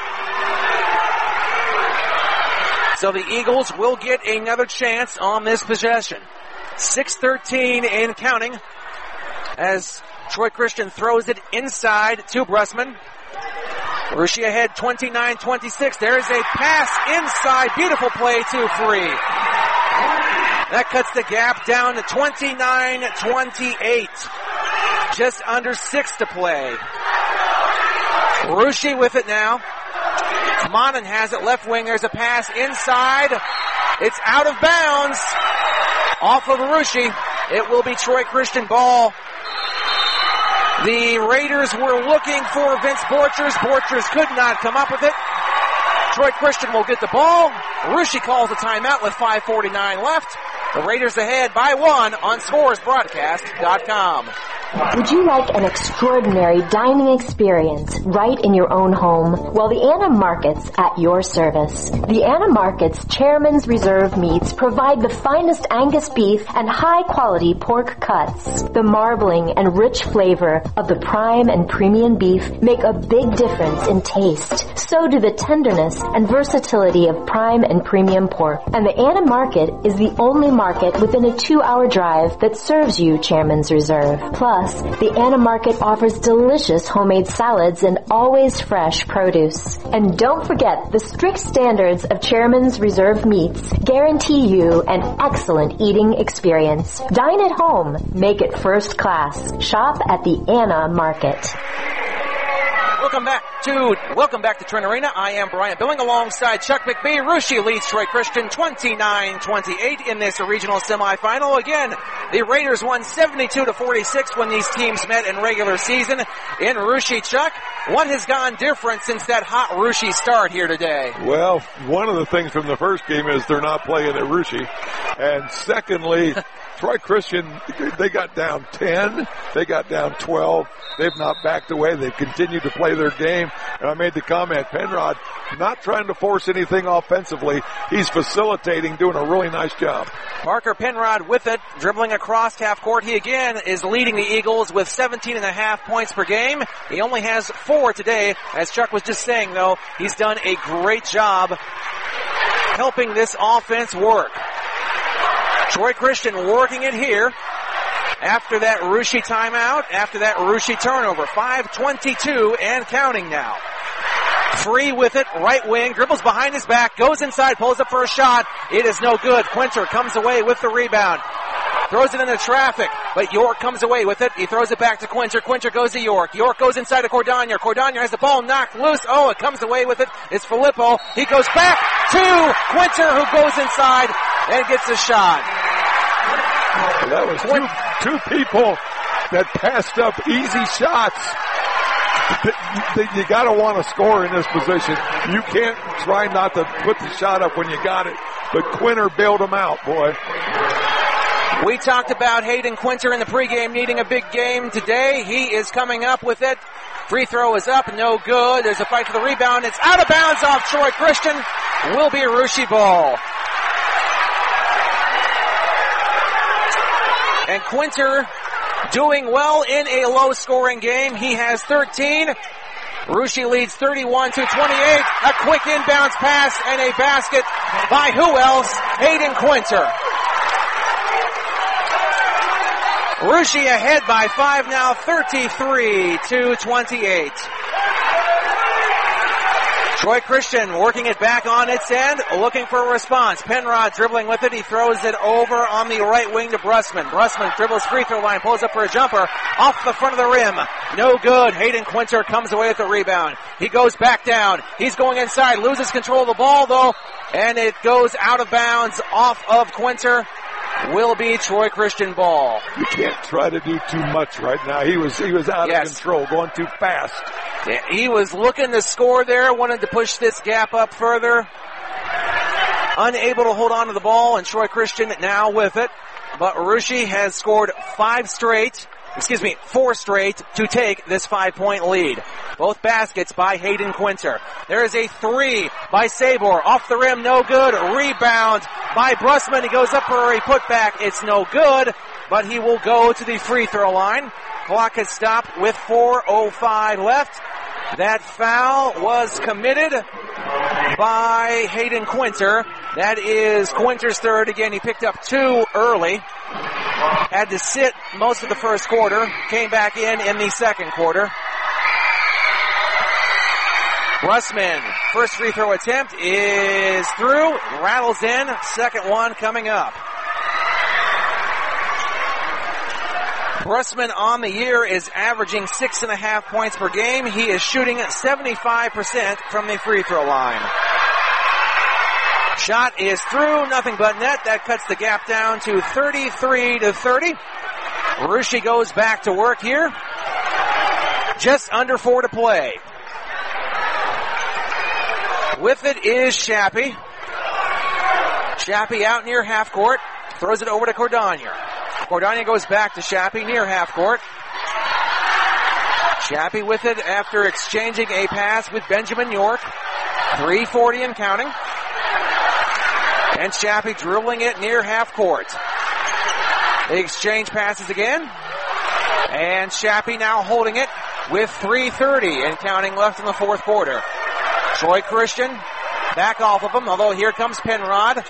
So the Eagles will get another chance on this possession. 6:13 in counting as Troy Christian throws it inside to Brusman. Russia ahead 29-26. There's a pass inside. Beautiful play to Free. That cuts the gap down to 29-28. Just under 6 to play. Russia with it now. Monin has it left wing. There's a pass inside. It's out of bounds. Off of Russia. It will be Troy Christian ball. The Raiders were looking for Vince Borchers. Borchers could not come up with it. Troy Christian will get the ball. Russia calls a timeout with 5:49 left. The Raiders ahead by 1 on ScoresBroadcast.com. Would you like an extraordinary dining experience right in your own home? Well, the Anna Markets at your service. The Anna Markets Chairman's Reserve meats provide the finest Angus beef and high-quality pork cuts. The marbling and rich flavor of the prime and premium beef make a big difference in taste. So do the tenderness and versatility of prime and premium pork. And the Anna Market is the only market within a 2-hour drive that serves you Chairman's Reserve. Plus, the Anna Market offers delicious homemade salads and always fresh produce. And don't forget, the strict standards of Chairman's Reserve meats guarantee you an excellent eating experience. Dine at home. Make it first class. Shop at the Anna Market. Welcome back to Trent Arena. I am Bryant Billing alongside Chuck McBee. Russia leads Troy Christian 29-28 in this regional semifinal. Again, the Raiders won 72-46 when these teams met in regular season. In Russia, Chuck, what has gone different since that hot Russia start here today? Well, one of the things from the first game is they're not playing at Russia. And secondly, Troy Christian, they got down 10. They got down 12. They've not backed away. They've continued to play their game. And I made the comment, Penrod not trying to force anything offensively. He's facilitating, doing a really nice job. Parker Penrod with it, dribbling across half court. He again is leading the Eagles with 17.5 points per game. He only has 4 today. As Chuck was just saying, though, he's done a great job helping this offense work. Troy Christian working it here after that Russia timeout, after that Russia turnover. 5:22 and counting now. Free with it, right wing, dribbles behind his back, goes inside, pulls up for a shot. It is no good. Quinter comes away with the rebound. Throws it into traffic, but York comes away with it. He throws it back to Quinter. Quinter goes to York. York goes inside to Cordogna. Cordogna has the ball knocked loose. Oh, it comes away with it. It's Filippo. He goes back to Quinter, who goes inside and gets a shot. That was two people that passed up easy shots. You gotta want to score in this position. You can't try not to put the shot up when you got it. But Quinter bailed him out, boy. We talked about Hayden Quinter in the pregame needing a big game today. He is coming up with it. Free throw is up, no good. There's a fight for the rebound. It's out of bounds off Troy Christian. Will be a Russia ball. And Quinter doing well in a low-scoring game. He has 13. Russia leads 31-28. A quick inbounds pass and a basket by who else? Hayden Quinter. Russia ahead by 5 now, 33-28. Troy Christian working it back on its end, looking for a response. Penrod dribbling with it. He throws it over on the right wing to Brusman. Brusman dribbles free throw line, pulls up for a jumper off the front of the rim. No good. Hayden Quinter comes away with the rebound. He goes back down. He's going inside, loses control of the ball though, and it goes out of bounds off of Quinter. Will be Troy Christian ball. You can't try to do too much right now. He was out of control, going too fast. Yeah, he was looking to score there, wanted to push this gap up further. Unable to hold on to the ball, and Troy Christian now with it. But Russia has scored 5 straight. 4 straight to take this 5-point lead. Both baskets by Hayden Quinter. There is a 3 by Sabor. Off the rim, no good. Rebound by Brusman. He goes up for a putback. It's no good, but he will go to the free throw line. Clock has stopped with 4:05 left. That foul was committed by Hayden Quinter. That is Quinter's third. Again, he picked up 2 early. Had to sit most of the first quarter. Came back in the second quarter. Brusman, first free throw attempt is through. Rattles in. Second one coming up. Brusman on the year is averaging 6.5 points per game. He is shooting 75% from the free throw line. Shot is through, nothing but net. That cuts the gap down to 33-30. Russia goes back to work here. Just under 4 to play. With it is Shappy. Shappy out near half court. Throws it over to Cordonier. Cordonier goes back to Shappy near half court. Shappy with it after exchanging a pass with Benjamin York. 3:40 and counting. And Shappy dribbling it near half court. They exchange passes again. And Shappy now holding it with 3:30 and counting left in the fourth quarter. Troy Christian back off of him, although here comes Penrod.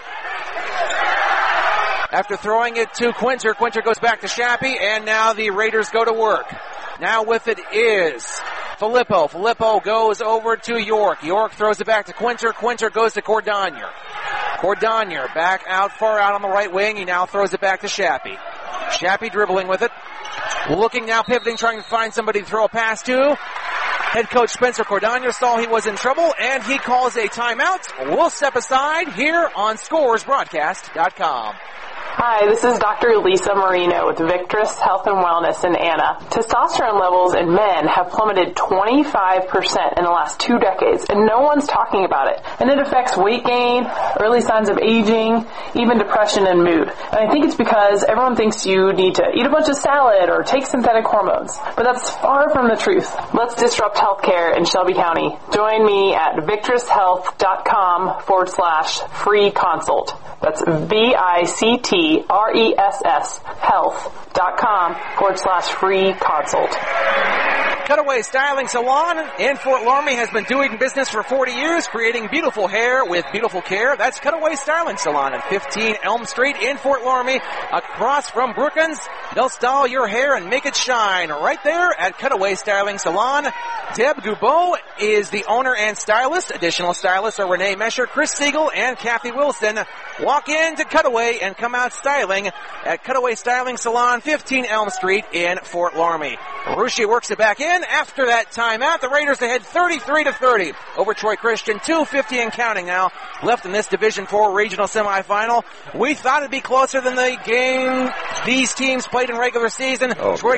After throwing it to Quinter, Quinter goes back to Shappy, and now the Raiders go to work. Now with it is Filippo. Filippo goes over to York. York throws it back to Quinter. Quinter goes to Cordonier. Cordonier back out, far out on the right wing. He now throws it back to Shappy. Shappy dribbling with it. Looking now, pivoting, trying to find somebody to throw a pass to. Head coach Spencer Cordonier saw he was in trouble, and he calls a timeout. We'll step aside here on ScoresBroadcast.com. Hi, this is Dr. Lisa Marino with Victress Health and Wellness in Anna. Testosterone levels in men have plummeted 25% in the last 2 decades, and no one's talking about it. And it affects weight gain, early signs of aging, even depression and mood. And I think it's because everyone thinks you need to eat a bunch of salad or take synthetic hormones. But that's far from the truth. Let's disrupt healthcare in Shelby County. Join me at victresshealth.com/free consult. That's VICTRESS health.com/free consult. Cutaway Styling Salon in Fort Laramie has been doing business for 40 years, creating beautiful hair with beautiful care. That's Cutaway Styling Salon at 15 Elm Street in Fort Laramie, across from Brookins. They'll style your hair and make it shine right there at Cutaway Styling Salon. Deb Goubeau is the owner and stylist. Additional stylists are Renee Mesher, Chris Siegel, and Kathy Wilson. Walk into Cutaway and come out styling at Cutaway Styling Salon, 15 Elm Street in Fort Laramie. Rushi works it back in after that timeout. The Raiders ahead 33-30 over Troy Christian. 2:50 and counting now left in this Division IV regional semifinal. We thought it'd be closer than the game these teams played in regular season.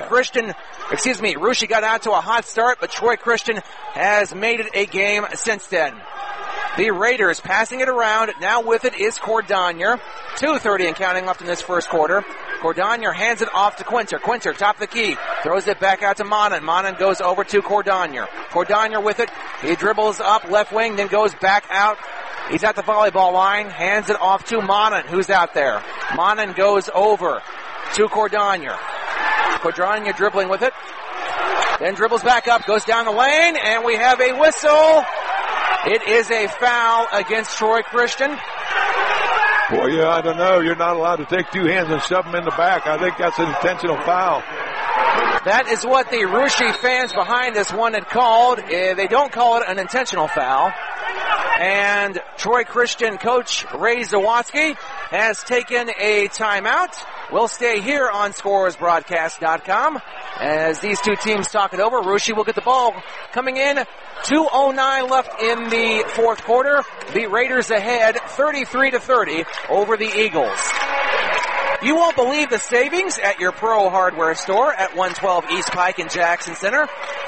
Rushi got out to a hot start, but Troy Christian has made it a game since then. The Raiders passing it around. Now with it is Cordonier. 2:30 and counting left in this first quarter. Cordonier hands it off to Quinter. Quinter, top of the key, throws it back out to Monin. Monin goes over to Cordonier. Cordonier with it. He dribbles up left wing, then goes back out. He's at the volleyball line, hands it off to Monin, who's out there. Monin goes over to Cordonier. Cordonier dribbling with it. Then dribbles back up, goes down the lane, and we have a whistle. It is a foul against Troy Christian. Boy, yeah, I don't know. You're not allowed to take 2 hands and shove them in the back. I think that's an intentional foul. That is what the Rushi fans behind this one had called. They don't call it an intentional foul. And Troy Christian coach Ray Zawatsky has taken a timeout. We'll stay here on ScoresBroadcast.com as these two teams talk it over. Rushi will get the ball coming in. 2:09 left in the fourth quarter. The Raiders ahead 33-30 over the Eagles. You won't believe the savings at your Pro Hardware store at 112 East Pike in Jackson Center.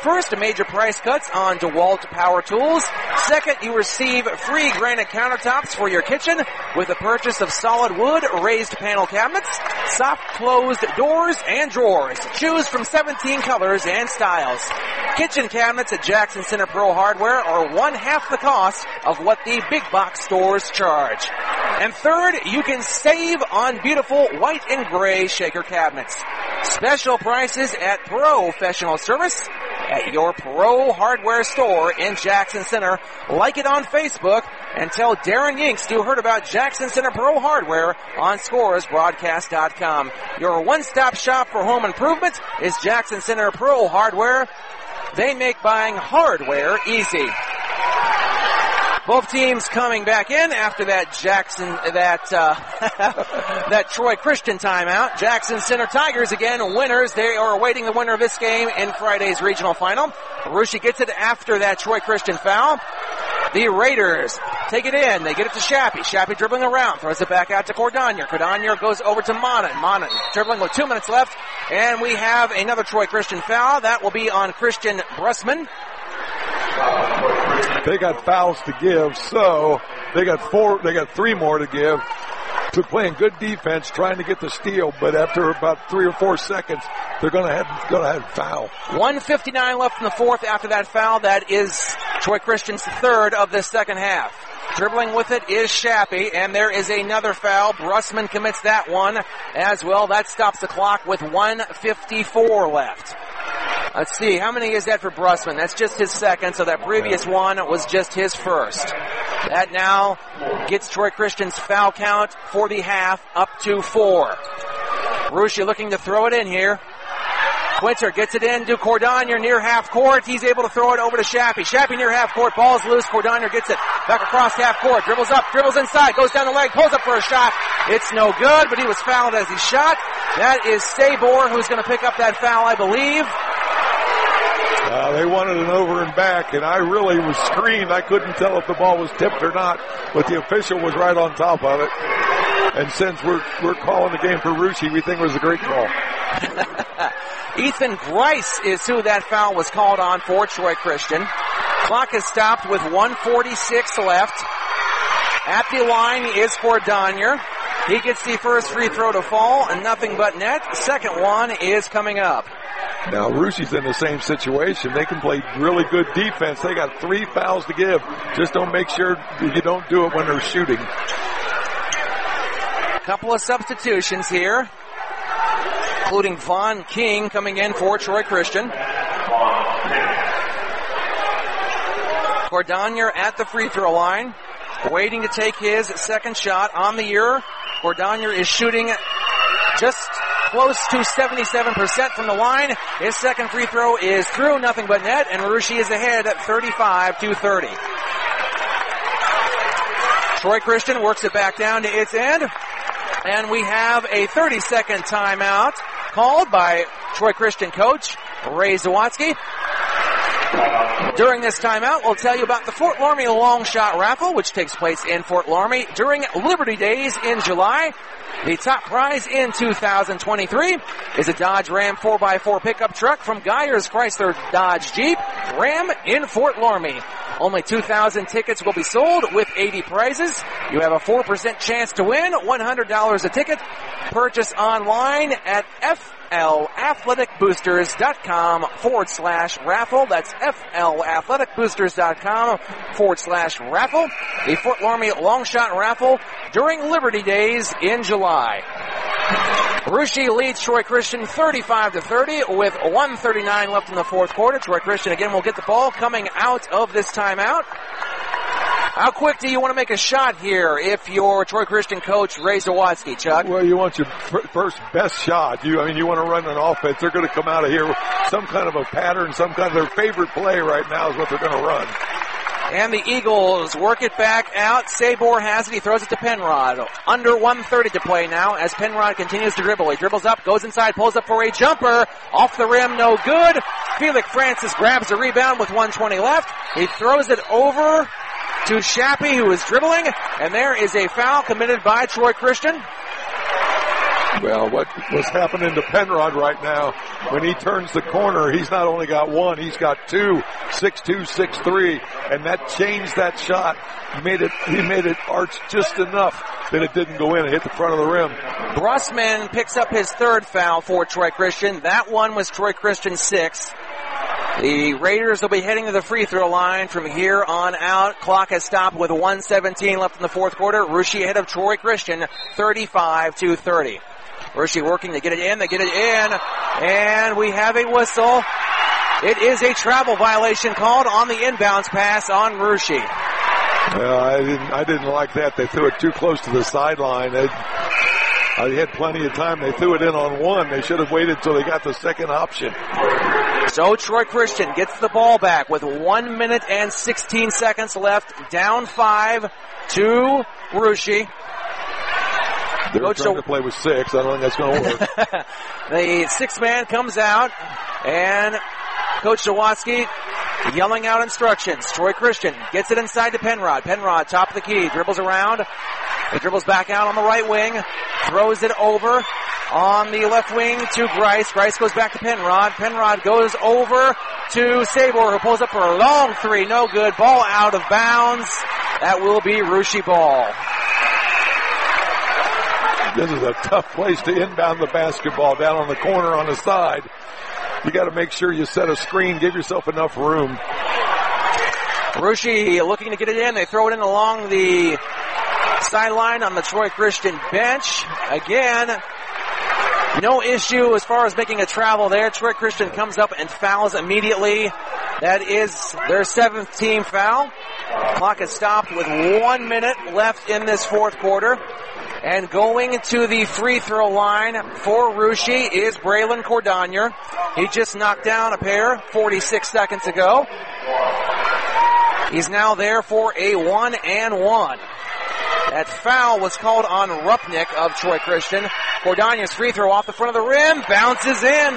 First, major price cuts on DeWalt power tools. Second, you receive free granite countertops for your kitchen with the purchase of solid wood raised panel cabinets, soft closed doors and drawers. Choose from 17 colors and styles. Kitchen cabinets at Jackson Center Pro Hardware are 1/2 the cost of what the big box stores charge. And third, you can save on beautiful white and gray shaker cabinets. Special prices at Professional Service at your Pro Hardware store in Jackson Center. Like it on Facebook and tell Darren Yinks you heard about Jackson Center Pro Hardware on ScoresBroadcast.com. Your one-stop shop for home improvement is Jackson Center Pro Hardware. They make buying hardware easy. Both teams coming back in after that that Troy Christian timeout. Jackson Center Tigers again winners. They are awaiting the winner of this game in Friday's regional final. Rushi gets it after that Troy Christian foul. The Raiders take it in. They get it to Shappy. Shappy dribbling around. Throws it back out to Cordonier. Cordonier goes over to Monin. Monin dribbling with 2 minutes left. And we have another Troy Christian foul. That will be on Christian Brusman. They got fouls to give, so they got 3 more to give. To playing good defense, trying to get the steal, but after about 3 or 4 seconds, they're going to have foul. 1:59 left in the fourth after that foul. That is Troy Christian's third of the second half. Dribbling with it is Shappy, and there is another foul. Brusman commits that one as well. That stops the clock with 1:54 left. Let's see, how many is that for Brusman? That's just his second, so that previous one was just his first. That now gets Troy Christian's foul count for the half up to 4. Rushi looking to throw it in here. Quinter gets it in to Cordonier near half court. He's able to throw it over to Shappy. Shappy near half court. Ball's loose. Cordonier gets it back across half court. Dribbles up, dribbles inside, goes down the leg, pulls up for a shot. It's no good, but he was fouled as he shot. That is Sabor who's going to pick up that foul, I believe. They wanted an over and back, and I really was screamed. I couldn't tell if the ball was tipped or not, but the official was right on top of it. And since we're calling the game for Rushi, we think it was a great call. Ethan Grice is who that foul was called on for Troy Christian. Clock is stopped with 1:46 left. At the line is Cordonier. He gets the first free throw to fall, and nothing but net. Second one is coming up. Now, Rushi's in the same situation. They can play really good defense. They got 3 fouls to give. Just don't make sure you don't do it when they're shooting. Couple of substitutions here, including Vaughn King coming in for Troy Christian. Cordonier at the free throw line, waiting to take his second shot on the year. Cordonier is shooting just close to 77% from the line. His second free throw is through, nothing but net, and Rushi is ahead at 35-30. Troy Christian works it back down to its end, and we have a 30-second timeout called by Troy Christian coach Ray Zawatsky. During this timeout, we'll tell you about the Fort Loramie Long Shot Raffle, which takes place in Fort Loramie during Liberty Days in July. The top prize in 2023 is a Dodge Ram 4x4 pickup truck from Geyers Chrysler Dodge Jeep Ram in Fort Loramie. Only 2,000 tickets will be sold with 80 prizes. You have a 4% chance to win, $100 a ticket. Purchase online at FLAthleticboosters.com/raffle. That's FLAthleticboosters.com/raffle. The Fort Loramie Long Shot Raffle during Liberty Days in July. Rushi leads Troy Christian 35-30 with 1:39 left in the fourth quarter. Troy Christian again will get the ball coming out of this timeout. How quick do you want to make a shot here if you're Troy Christian coach Ray Zawatsky, Chuck? Well, you want your first best shot. You want to run an offense. They're going to come out of here with some kind of a pattern, some kind of their favorite play right now is what they're going to run. And the Eagles work it back out. Sabor has it. He throws it to Penrod. Under 1:30 to play now as Penrod continues to dribble. He dribbles up, goes inside, pulls up for a jumper. Off the rim, no good. Felix Francis grabs the rebound with 1:20 left. He throws it over to Shappy, who is dribbling. And there is a foul committed by Troy Christian. Well, what was happening to Penrod right now, when he turns the corner, he's not only got one, he's got two, 6'2", 6'3", and that changed that shot. He made it arch just enough that it didn't go in and hit the front of the rim. Brussman picks up his third foul for Troy Christian. That one was Troy Christian's 6th. The Raiders will be heading to the free throw line from here on out. Clock has stopped with 1:17 left in the fourth quarter. Russia ahead of Troy Christian, 35-30. Russia working to get it in. They get it in, and we have a whistle. It is a travel violation called on the inbounds pass on Russia. I didn't like that. They threw it too close to the sideline. They had plenty of time. They threw it in on one. They should have waited until they got the second option. So Troy Christian gets the ball back with 1 minute and 16 seconds left. Down 5 to Russia. They're trying to play with 6. I don't think that's going to work. The 6th man comes out, and Coach Jaworski yelling out instructions. Troy Christian gets it inside to Penrod. Penrod, top of the key, dribbles around. He dribbles back out on the right wing, throws it over on the left wing to Grice. Grice goes back to Penrod. Penrod goes over to Sabor, who pulls up for a long 3. No good. Ball out of bounds. That will be Russia ball. This is a tough place to inbound the basketball, down on the corner on the side. You got to make sure you set a screen, give yourself enough room. Russia looking to get it in. They throw it in along the sideline on the Troy Christian bench. Again, no issue as far as making a travel there. Troy Christian comes up and fouls immediately. That is their 7th team foul. Clock has stopped with 1 minute left in this fourth quarter. And going to the free throw line for Russia is Braylon Cordonier. He just knocked down a pair 46 seconds ago. He's now there for a 1-and-1. That foul was called on Rupnick of Troy Christian. Cordonier's free throw off the front of the rim, bounces in.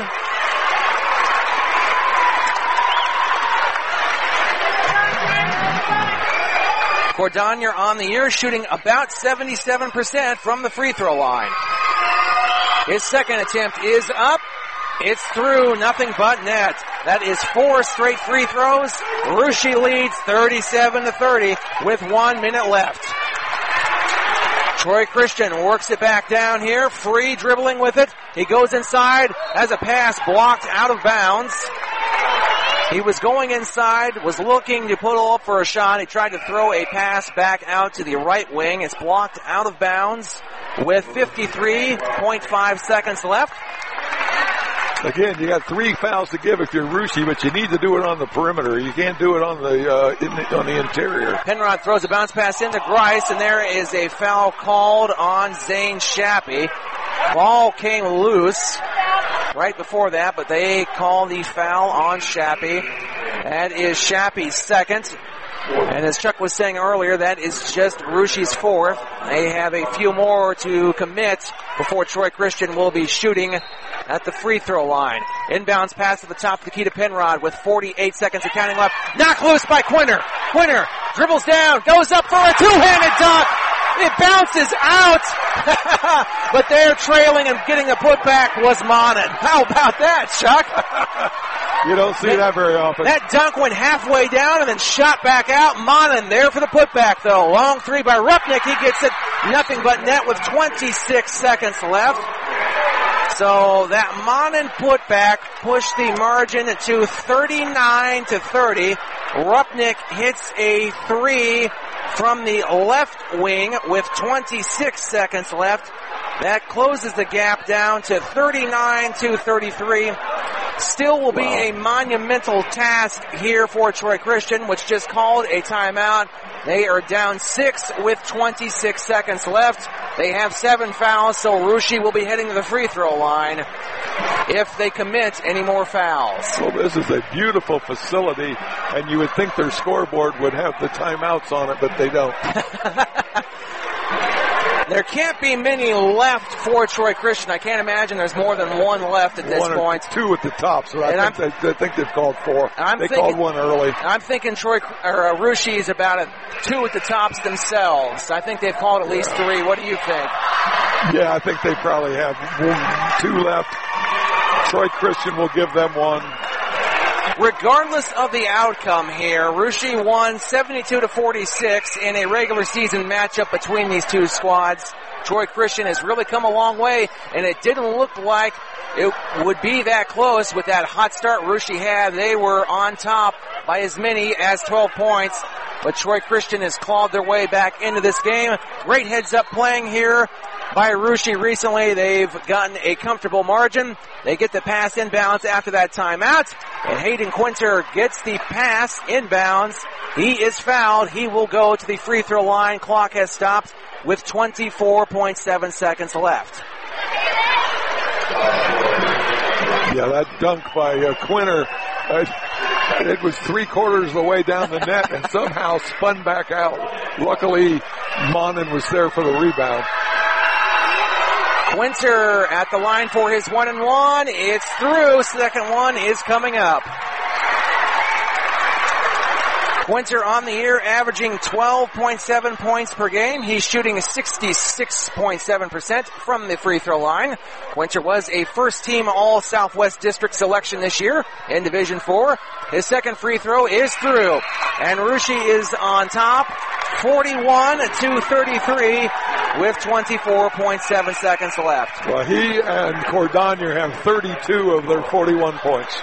Cordonier on the year shooting about 77% from the free throw line. His second attempt is up. It's through, nothing but net. That is 4 straight free throws. Russia leads 37-30 with 1 minute left. Troy Christian works it back down here, free dribbling with it. He goes inside, has a pass blocked out of bounds. He was going inside, was looking to put up for a shot. He tried to throw a pass back out to the right wing. It's blocked out of bounds with 53.5 seconds left. Again, you got 3 fouls to give if you're Russia, but you need to do it on the perimeter. You can't do it on the interior. Penrod throws a bounce pass into Grice, and there is a foul called on Zane Shappy. Ball came loose right before that, but they call the foul on Shappy. That is Shappy's second. And as Chuck was saying earlier, that is just Russia's 4th. They have a few more to commit before Troy Christian will be shooting at the free throw line. Inbounds pass at the top of the key to Penrod with 48 seconds of counting left. Knocked loose by Quinter. Quinter dribbles down, goes up for a two-handed dunk. It bounces out, but they're trailing and getting a putback was Monin. How about that, Chuck? You don't see that very often. That dunk went halfway down and then shot back out. Monin there for the putback, though. Long 3 by Rupnick. He gets it nothing but net with 26 seconds left. So that Monin putback pushed the margin to 39-30. Rupnick hits a 3 from the left wing with 26 seconds left. That closes the gap down to 39-33. Still will be a monumental task here for Troy Christian, which just called a timeout. They are down 6 with 26 seconds left. They have 7 fouls, so Russia will be heading to the free throw line if they commit any more fouls. Well, this is a beautiful facility, and you would think their scoreboard would have the timeouts on it, but they don't. There can't be many left for Troy Christian. I can't imagine there's more than 1 left at this point. 2 at the top, so I think they've called 4. They called 1 early. I'm thinking Russia is about 2 at the tops themselves. I think they've called at least 3. What do you think? Yeah, I think they probably have 2 left. Troy Christian will give them 1. Regardless of the outcome here, Russia won 72-46 in a regular season matchup between these two squads. Troy Christian has really come a long way, and it didn't look like it would be that close with that hot start Russia had. They were on top by as many as 12 points, but Troy Christian has clawed their way back into this game. Great heads-up playing here by Russia recently. They've gotten a comfortable margin. They get the pass inbounds after that timeout, and Hayden Quinter gets the pass inbounds. He is fouled. He will go to the free throw line. Clock has stopped with 24.7 seconds left. Yeah, that dunk by Quinter, it was 3/4 of the way down the net and somehow spun back out. Luckily, Monin was there for the rebound. Quinter at the line for his 1-and-1. It's through. Second one is coming up. Quinter on the year averaging 12.7 points per game. He's shooting 66.7% from the free throw line. Quinter was a first-team All-Southwest District selection this year in Division 4. His second free throw is through. And Russia is on top, 41-33 with 24.7 seconds left. Well, he and Cordonier have 32 of their 41 points.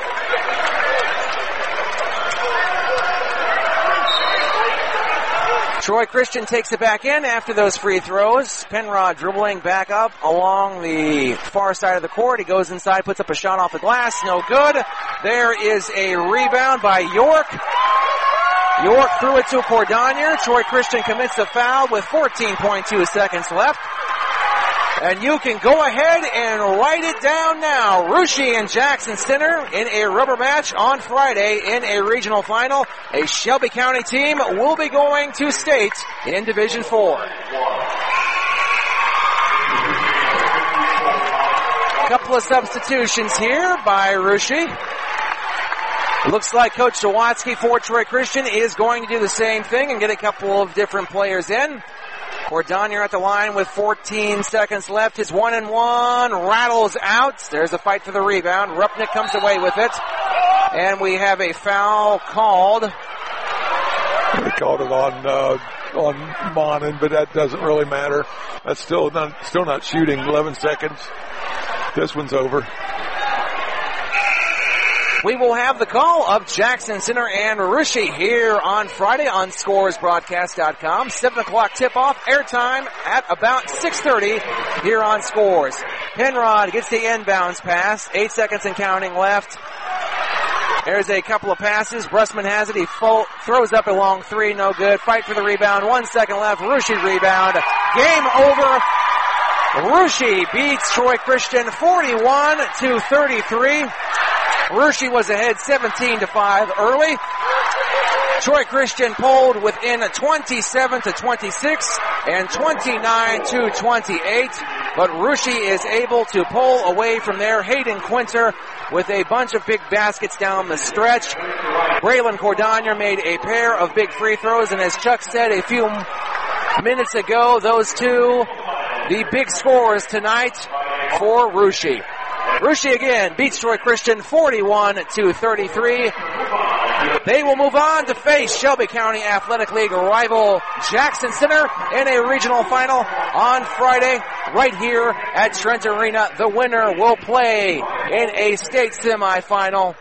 Troy Christian takes it back in after those free throws. Penrod dribbling back up along the far side of the court. He goes inside, puts up a shot off the glass. No good. There is a rebound by York. York threw it to Cordonier. Troy Christian commits the foul with 14.2 seconds left. And you can go ahead and write it down now. Russia and Jackson Center in a rubber match on Friday in a regional final. A Shelby County team will be going to state in Division 4. Couple of substitutions here by Russia. Looks like Coach Sawatsky for Troy Christian is going to do the same thing and get a couple of different players in. Cordonier at the line with 14 seconds left. His 1-and-1 rattles out. There's a fight for the rebound. Rupnick comes away with it. And we have a foul called. They called it on Monin, but that doesn't really matter. That's still not shooting. 11 seconds. This one's over. We will have the call of Jackson Center and Russia here on Friday on ScoresBroadcast.com. 7 o'clock tip-off, airtime at about 6:30 here on Scores. Penrod gets the inbounds pass, 8 seconds and counting left. There's a couple of passes. Brusman has it. He throws up a long three, no good. Fight for the rebound, 1 second left. Russia rebound. Game over. Russia beats Troy Christian 41-33. Russia was ahead 17-5 early. Troy Christian pulled within 27-26 and 29-28, but Russia is able to pull away from there. Hayden Quinter with a bunch of big baskets down the stretch. Braylon Cordonier made a pair of big free throws, and as Chuck said a few minutes ago, those two, the big scorers tonight for Russia. Russia again beats Troy Christian 41-33. They will move on to face Shelby County Athletic League rival Jackson Center in a regional final on Friday right here at Trent Arena. The winner will play in a state semifinal.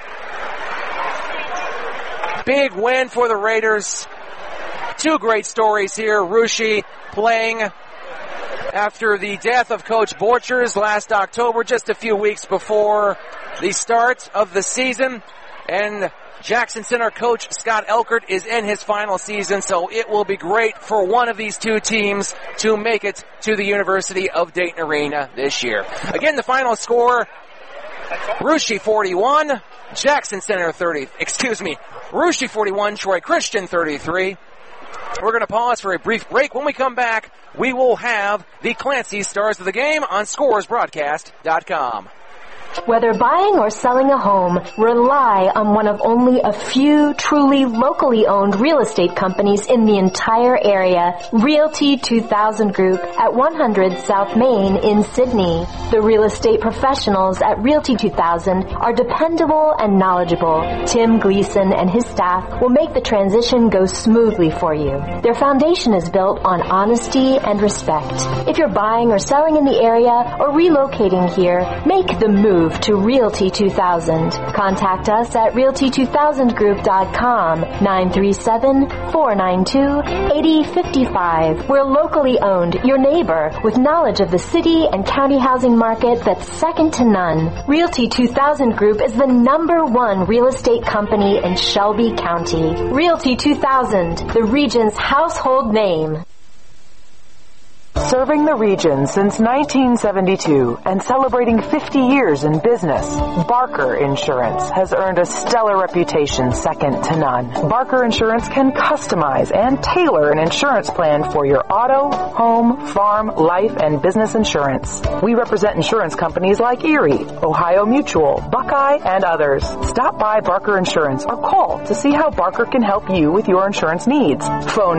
Big win for the Raiders. Two great stories here. Russia playing after the death of Coach Borchers last October, just a few weeks before the start of the season. And Jackson Center coach Scott Elkert is in his final season, so it will be great for one of these two teams to make it to the University of Dayton Arena this year. Again, the final score, Russia 41, Jackson Center Russia 41, Troy Christian 33. We're going to pause for a brief break. When we come back, we will have the Clancy Stars of the Game on ScoresBroadcast.com. Whether buying or selling a home, rely on one of only a few truly locally owned real estate companies in the entire area. Realty 2000 Group at 100 South Main in Sydney. The real estate professionals at Realty 2000 are dependable and knowledgeable. Tim Gleason and his staff will make the transition go smoothly for you. Their foundation is built on honesty and respect. If you're buying or selling in the area or relocating here, make the move to Realty 2000. Contact us at realty2000group.com 937-492-8055. We're locally owned, your neighbor, with knowledge of the city and county housing market that's second to none. Realty 2000 Group is the #1 real estate company in Shelby County. Realty 2000, the region's household name. Serving the region since 1972 and celebrating 50 years in business, Barker Insurance has earned a stellar reputation second to none. Barker Insurance can customize and tailor an insurance plan for your auto, home, farm, life, and business insurance. We represent insurance companies like Erie, Ohio Mutual, Buckeye, and others. Stop by Barker Insurance or call to see how Barker can help you with your insurance needs. Phone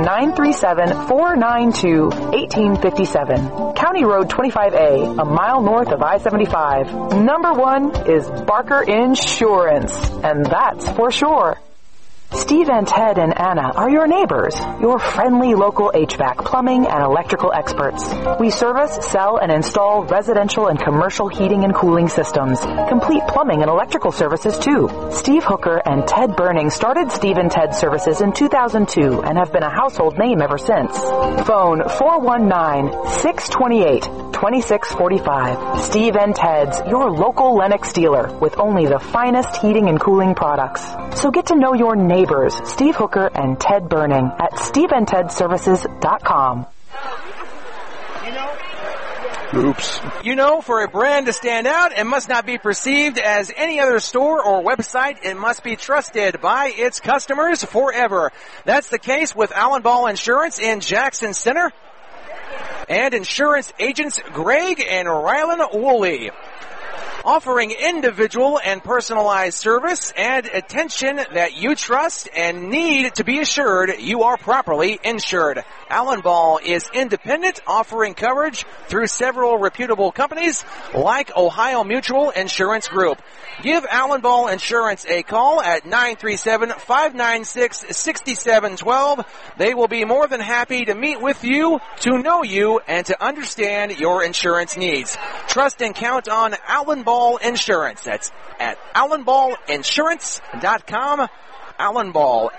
937-492-1857. County Road 25A, a mile north of I-75. #1 is Barker Insurance, and that's for sure. Steve and Ted and Anna are your neighbors, your friendly local HVAC, plumbing, and electrical experts. We service, sell, and install residential and commercial heating and cooling systems. Complete plumbing and electrical services, too. Steve Hooker and Ted Burning started Steve and Ted Services in 2002 and have been a household name ever since. Phone 419-628-2645. Steve and Ted's, your local Lennox dealer with only the finest heating and cooling products. So get to know your neighbors, Steve Hooker and Ted Burning at steveandtedservices.com. Oops. You know, for a brand to stand out, it must not be perceived as any other store or website. It must be trusted by its customers forever. That's the case with Allen Ball Insurance in Jackson Center and insurance agents Greg and Rylan Woolley. Offering individual and personalized service and attention that you trust and need to be assured you are properly insured. Allen Ball is independent, offering coverage through several reputable companies like Ohio Mutual Insurance Group. Give Allen Ball Insurance a call at 937-596-6712. They will be more than happy to meet with you, to know you, and to understand your insurance needs. Trust and count on Allen Ball Insurance. That's at AllenBallInsurance.com. Allen Ball,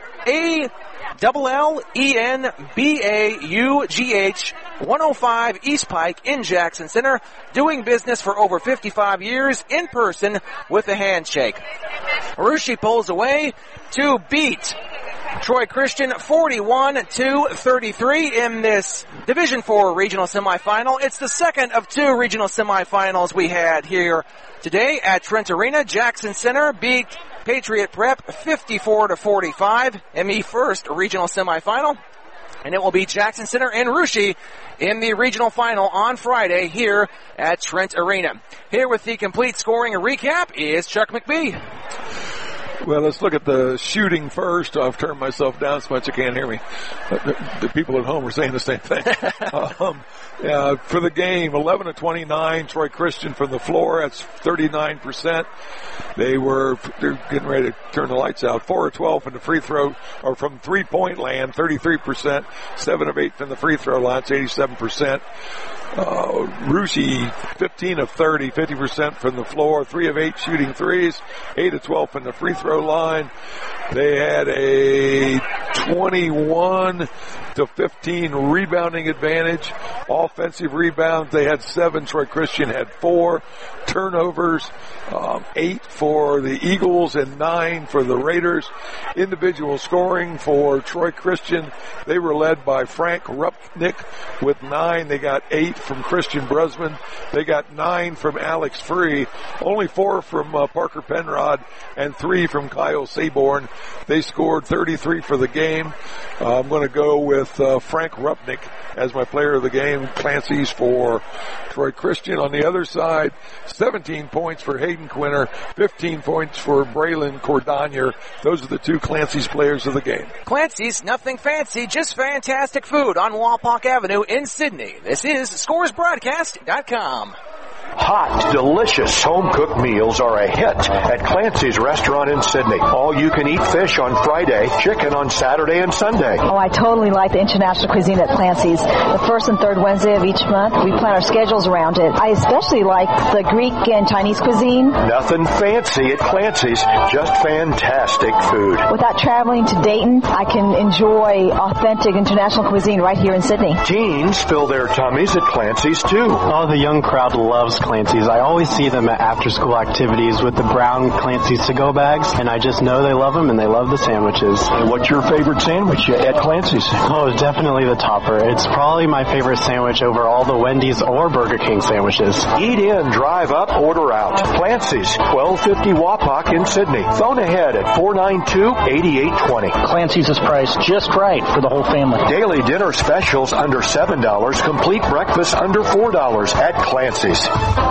ALLENBAUGH, 105 East Pike in Jackson Center, doing business for over 55 years in person with a handshake. Russia pulls away to beat Troy Christian 41-33 in this Division IV regional semifinal. It's the second of two regional semifinals we had here today at Trent Arena. Jackson Center beat Patriot Prep 54-45 in the first regional semifinal. And it will be Jackson Center and Russia in the regional final on Friday here at Trent Arena. Here with the complete scoring recap is Chuck McBee. Well, let's look at the shooting first. I've turned myself down so much you can't hear me. The people at home are saying the same thing. For the game, 11-29, Troy Christian from the floor. That's 39%. They're getting ready to turn the lights out. 4-12 from the free throw, or from three-point land, 33%. 7 of 8 from the free throw line, 87%. Russia, 15 of 30, 50% from the floor, 3 of 8 shooting threes, 8 of 12 from the free throw line. They had a 21-15 rebounding advantage. Offensive rebounds, they had 7. Troy Christian had 4. Turnovers, 8 for the Eagles and 9 for the Raiders. Individual scoring for Troy Christian, they were led by Frank Rupnick with 9. They got 8 from Christian Brusman. They got 9 from Alex Free. Only 4 from Parker Penrod and 3 from Kyle Seaborn. They scored 33 for the game. I'm going to go with Frank Rupnick as my player of the game. Clancy's for Troy Christian. On the other side, 17 points for Hayden Quinter, 15 points for Braylon Cordonier. Those are the two Clancy's players of the game. Clancy's, nothing fancy, just fantastic food on Walpock Avenue in Sydney. This is ScoresBroadcast.com. Hot, delicious home-cooked meals are a hit at Clancy's Restaurant in Sydney. All-you-can-eat fish on Friday, chicken on Saturday and Sunday. Oh, I totally like the international cuisine at Clancy's. The first and third Wednesday of each month, we plan our schedules around it. I especially like the Greek and Chinese cuisine. Nothing fancy at Clancy's, just fantastic food. Without traveling to Dayton, I can enjoy authentic international cuisine right here in Sydney. Teens fill their tummies at Clancy's, too. Oh, the young crowd loves Clancy's. I always see them at after-school activities with the brown Clancy's to-go bags, and I just know they love them and they love the sandwiches. What's your favorite sandwich at Clancy's? Oh, definitely the topper. It's probably my favorite sandwich over all the Wendy's or Burger King sandwiches. Eat in, drive up, order out. Clancy's, 1250 Wapak in Sydney. Phone ahead at 492-8820. Clancy's is priced just right for the whole family. Daily dinner specials under $7, complete breakfast under $4 at Clancy's.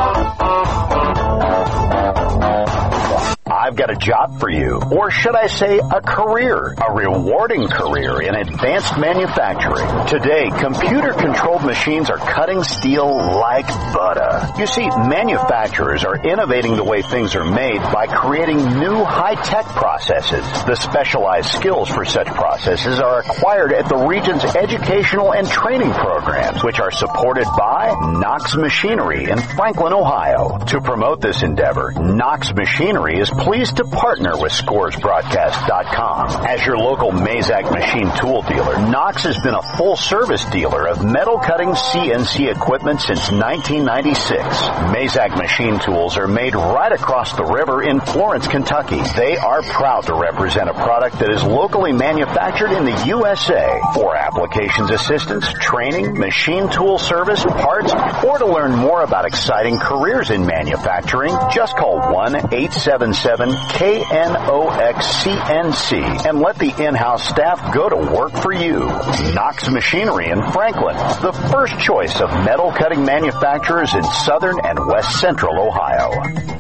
I've got a job for you, or should I say a career, a rewarding career in advanced manufacturing. Today, computer-controlled machines are cutting steel like butter. You see, manufacturers are innovating the way things are made by creating new high-tech processes. The specialized skills for such processes are acquired at the region's educational and training programs, which are supported by Knox Machinery in Franklin, Ohio. To promote this endeavor, Knox Machinery is pleased to partner with ScoresBroadcast.com. As your local Mazak machine tool dealer, Knox has been a full-service dealer of metal cutting CNC equipment since 1996. Mazak machine tools are made right across the river in Florence, Kentucky. They are proud to represent a product that is locally manufactured in the USA. For applications assistance, training, machine tool service, parts, or to learn more about exciting careers in manufacturing, just call 1-877-KNOX-CNC and let the in-house staff go to work for you. Knox Machinery in Franklin, the first choice of metal cutting manufacturers in southern and west central Ohio.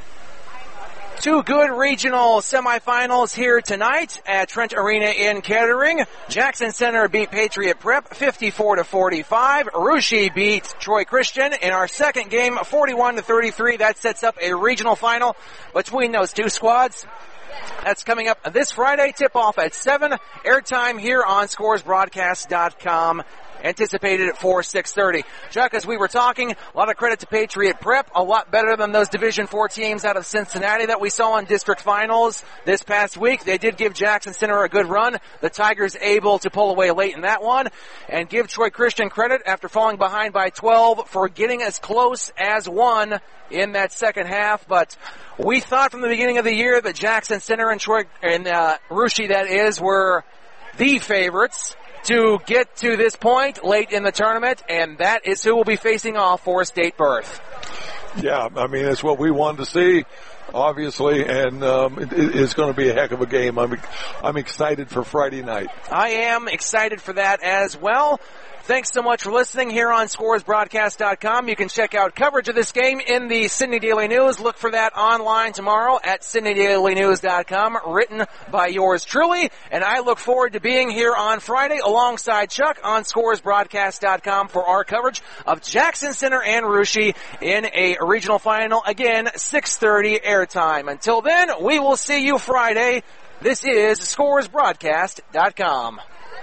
Two good regional semifinals here tonight at Trent Arena in Kettering. Jackson Center beat Patriot Prep 54-45. Russia beat Troy Christian in our second game 41-33. That sets up a regional final between those two squads. That's coming up this Friday. Tip-off at 7. Airtime here on ScoresBroadcast.com. Anticipated for 6:30. Chuck, as we were talking, a lot of credit to Patriot Prep, a lot better than those Division 4 teams out of Cincinnati that we saw in district finals this past week. They did give Jackson Center a good run. The Tigers able to pull away late in that one, and give Troy Christian credit after falling behind by 12 for getting as close as one in that second half. But we thought from the beginning of the year that Jackson Center and Troy and Russia, that is, were the favorites to get to this point late in the tournament, and that is who will be facing off for state berth. Yeah, I mean, it's what we wanted to see, obviously, and it's going to be a heck of a game. I'm excited for Friday night. I am excited for that as well. Thanks so much for listening here on ScoresBroadcast.com. You can check out coverage of this game in the Sydney Daily News. Look for that online tomorrow at SydneyDailyNews.com, written by yours truly. And I look forward to being here on Friday alongside Chuck on ScoresBroadcast.com for our coverage of Jackson Center and Russia in a regional final. Again, 6:30 airtime. Until then, we will see you Friday. This is ScoresBroadcast.com.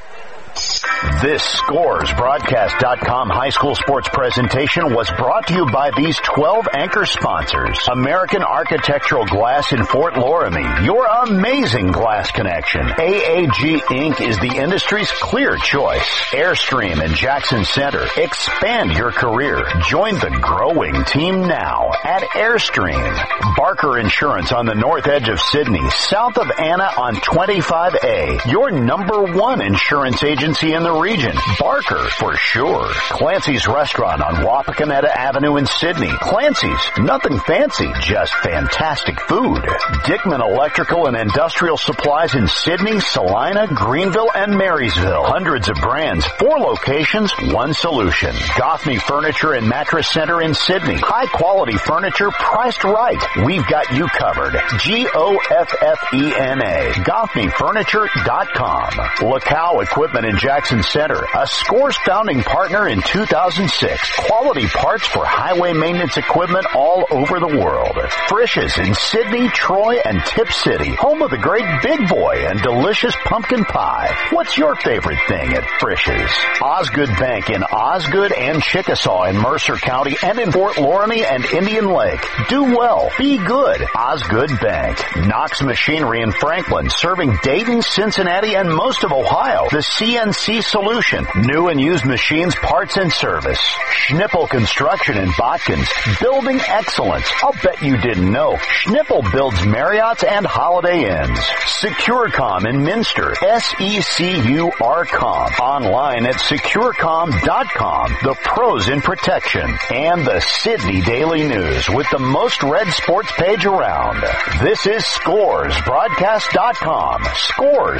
This ScoresBroadcast.com high school sports presentation was brought to you by these 12 anchor sponsors. American Architectural Glass in Fort Loramie, your amazing glass connection. AAG Inc. is the industry's clear choice. Airstream in Jackson Center. Expand your career. Join the growing team now at Airstream. Barker Insurance on the north edge of Sydney, south of Anna on 25A. Your number one insurance agent agency in the region. Barker, for sure. Clancy's Restaurant on Wapakoneta Avenue in Sydney. Clancy's, nothing fancy, just fantastic food. Dickman Electrical and Industrial Supplies in Sydney, Salina, Greenville, and Marysville. Hundreds of brands, 4 locations, 1 solution. Goffney Furniture and Mattress Center in Sydney. High quality furniture priced right. We've got you covered. Goffena. GoffneyFurniture.com. Lacow Equipment in Jackson Center. A Scores founding partner in 2006. Quality parts for highway maintenance equipment all over the world. Frisch's in Sydney, Troy, and Tip City. Home of the great Big Boy and delicious pumpkin pie. What's your favorite thing at Frisch's? Osgood Bank in Osgood and Chickasaw in Mercer County and in Fort Loramie and Indian Lake. Do well. Be good. Osgood Bank. Knox Machinery in Franklin, serving Dayton, Cincinnati, and most of Ohio. The CNC Solution. New and used machines, parts, and service. Schnippel Construction in Botkins. Building excellence. I'll bet you didn't know. Schnippel builds Marriotts and Holiday Inns. SecureCom in Minster. SECURCom. Online at securecom.com. The pros in protection. And the Sydney Daily News with the most read sports page around. This is Scores, Broadcast.com. Scores,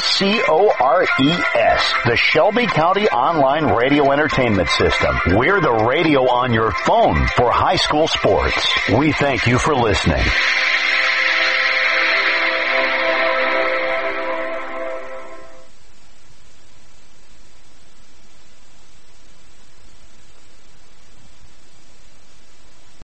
SCORES. The Shelby County Online Radio Entertainment System. We're the radio on your phone for high school sports. We thank you for listening.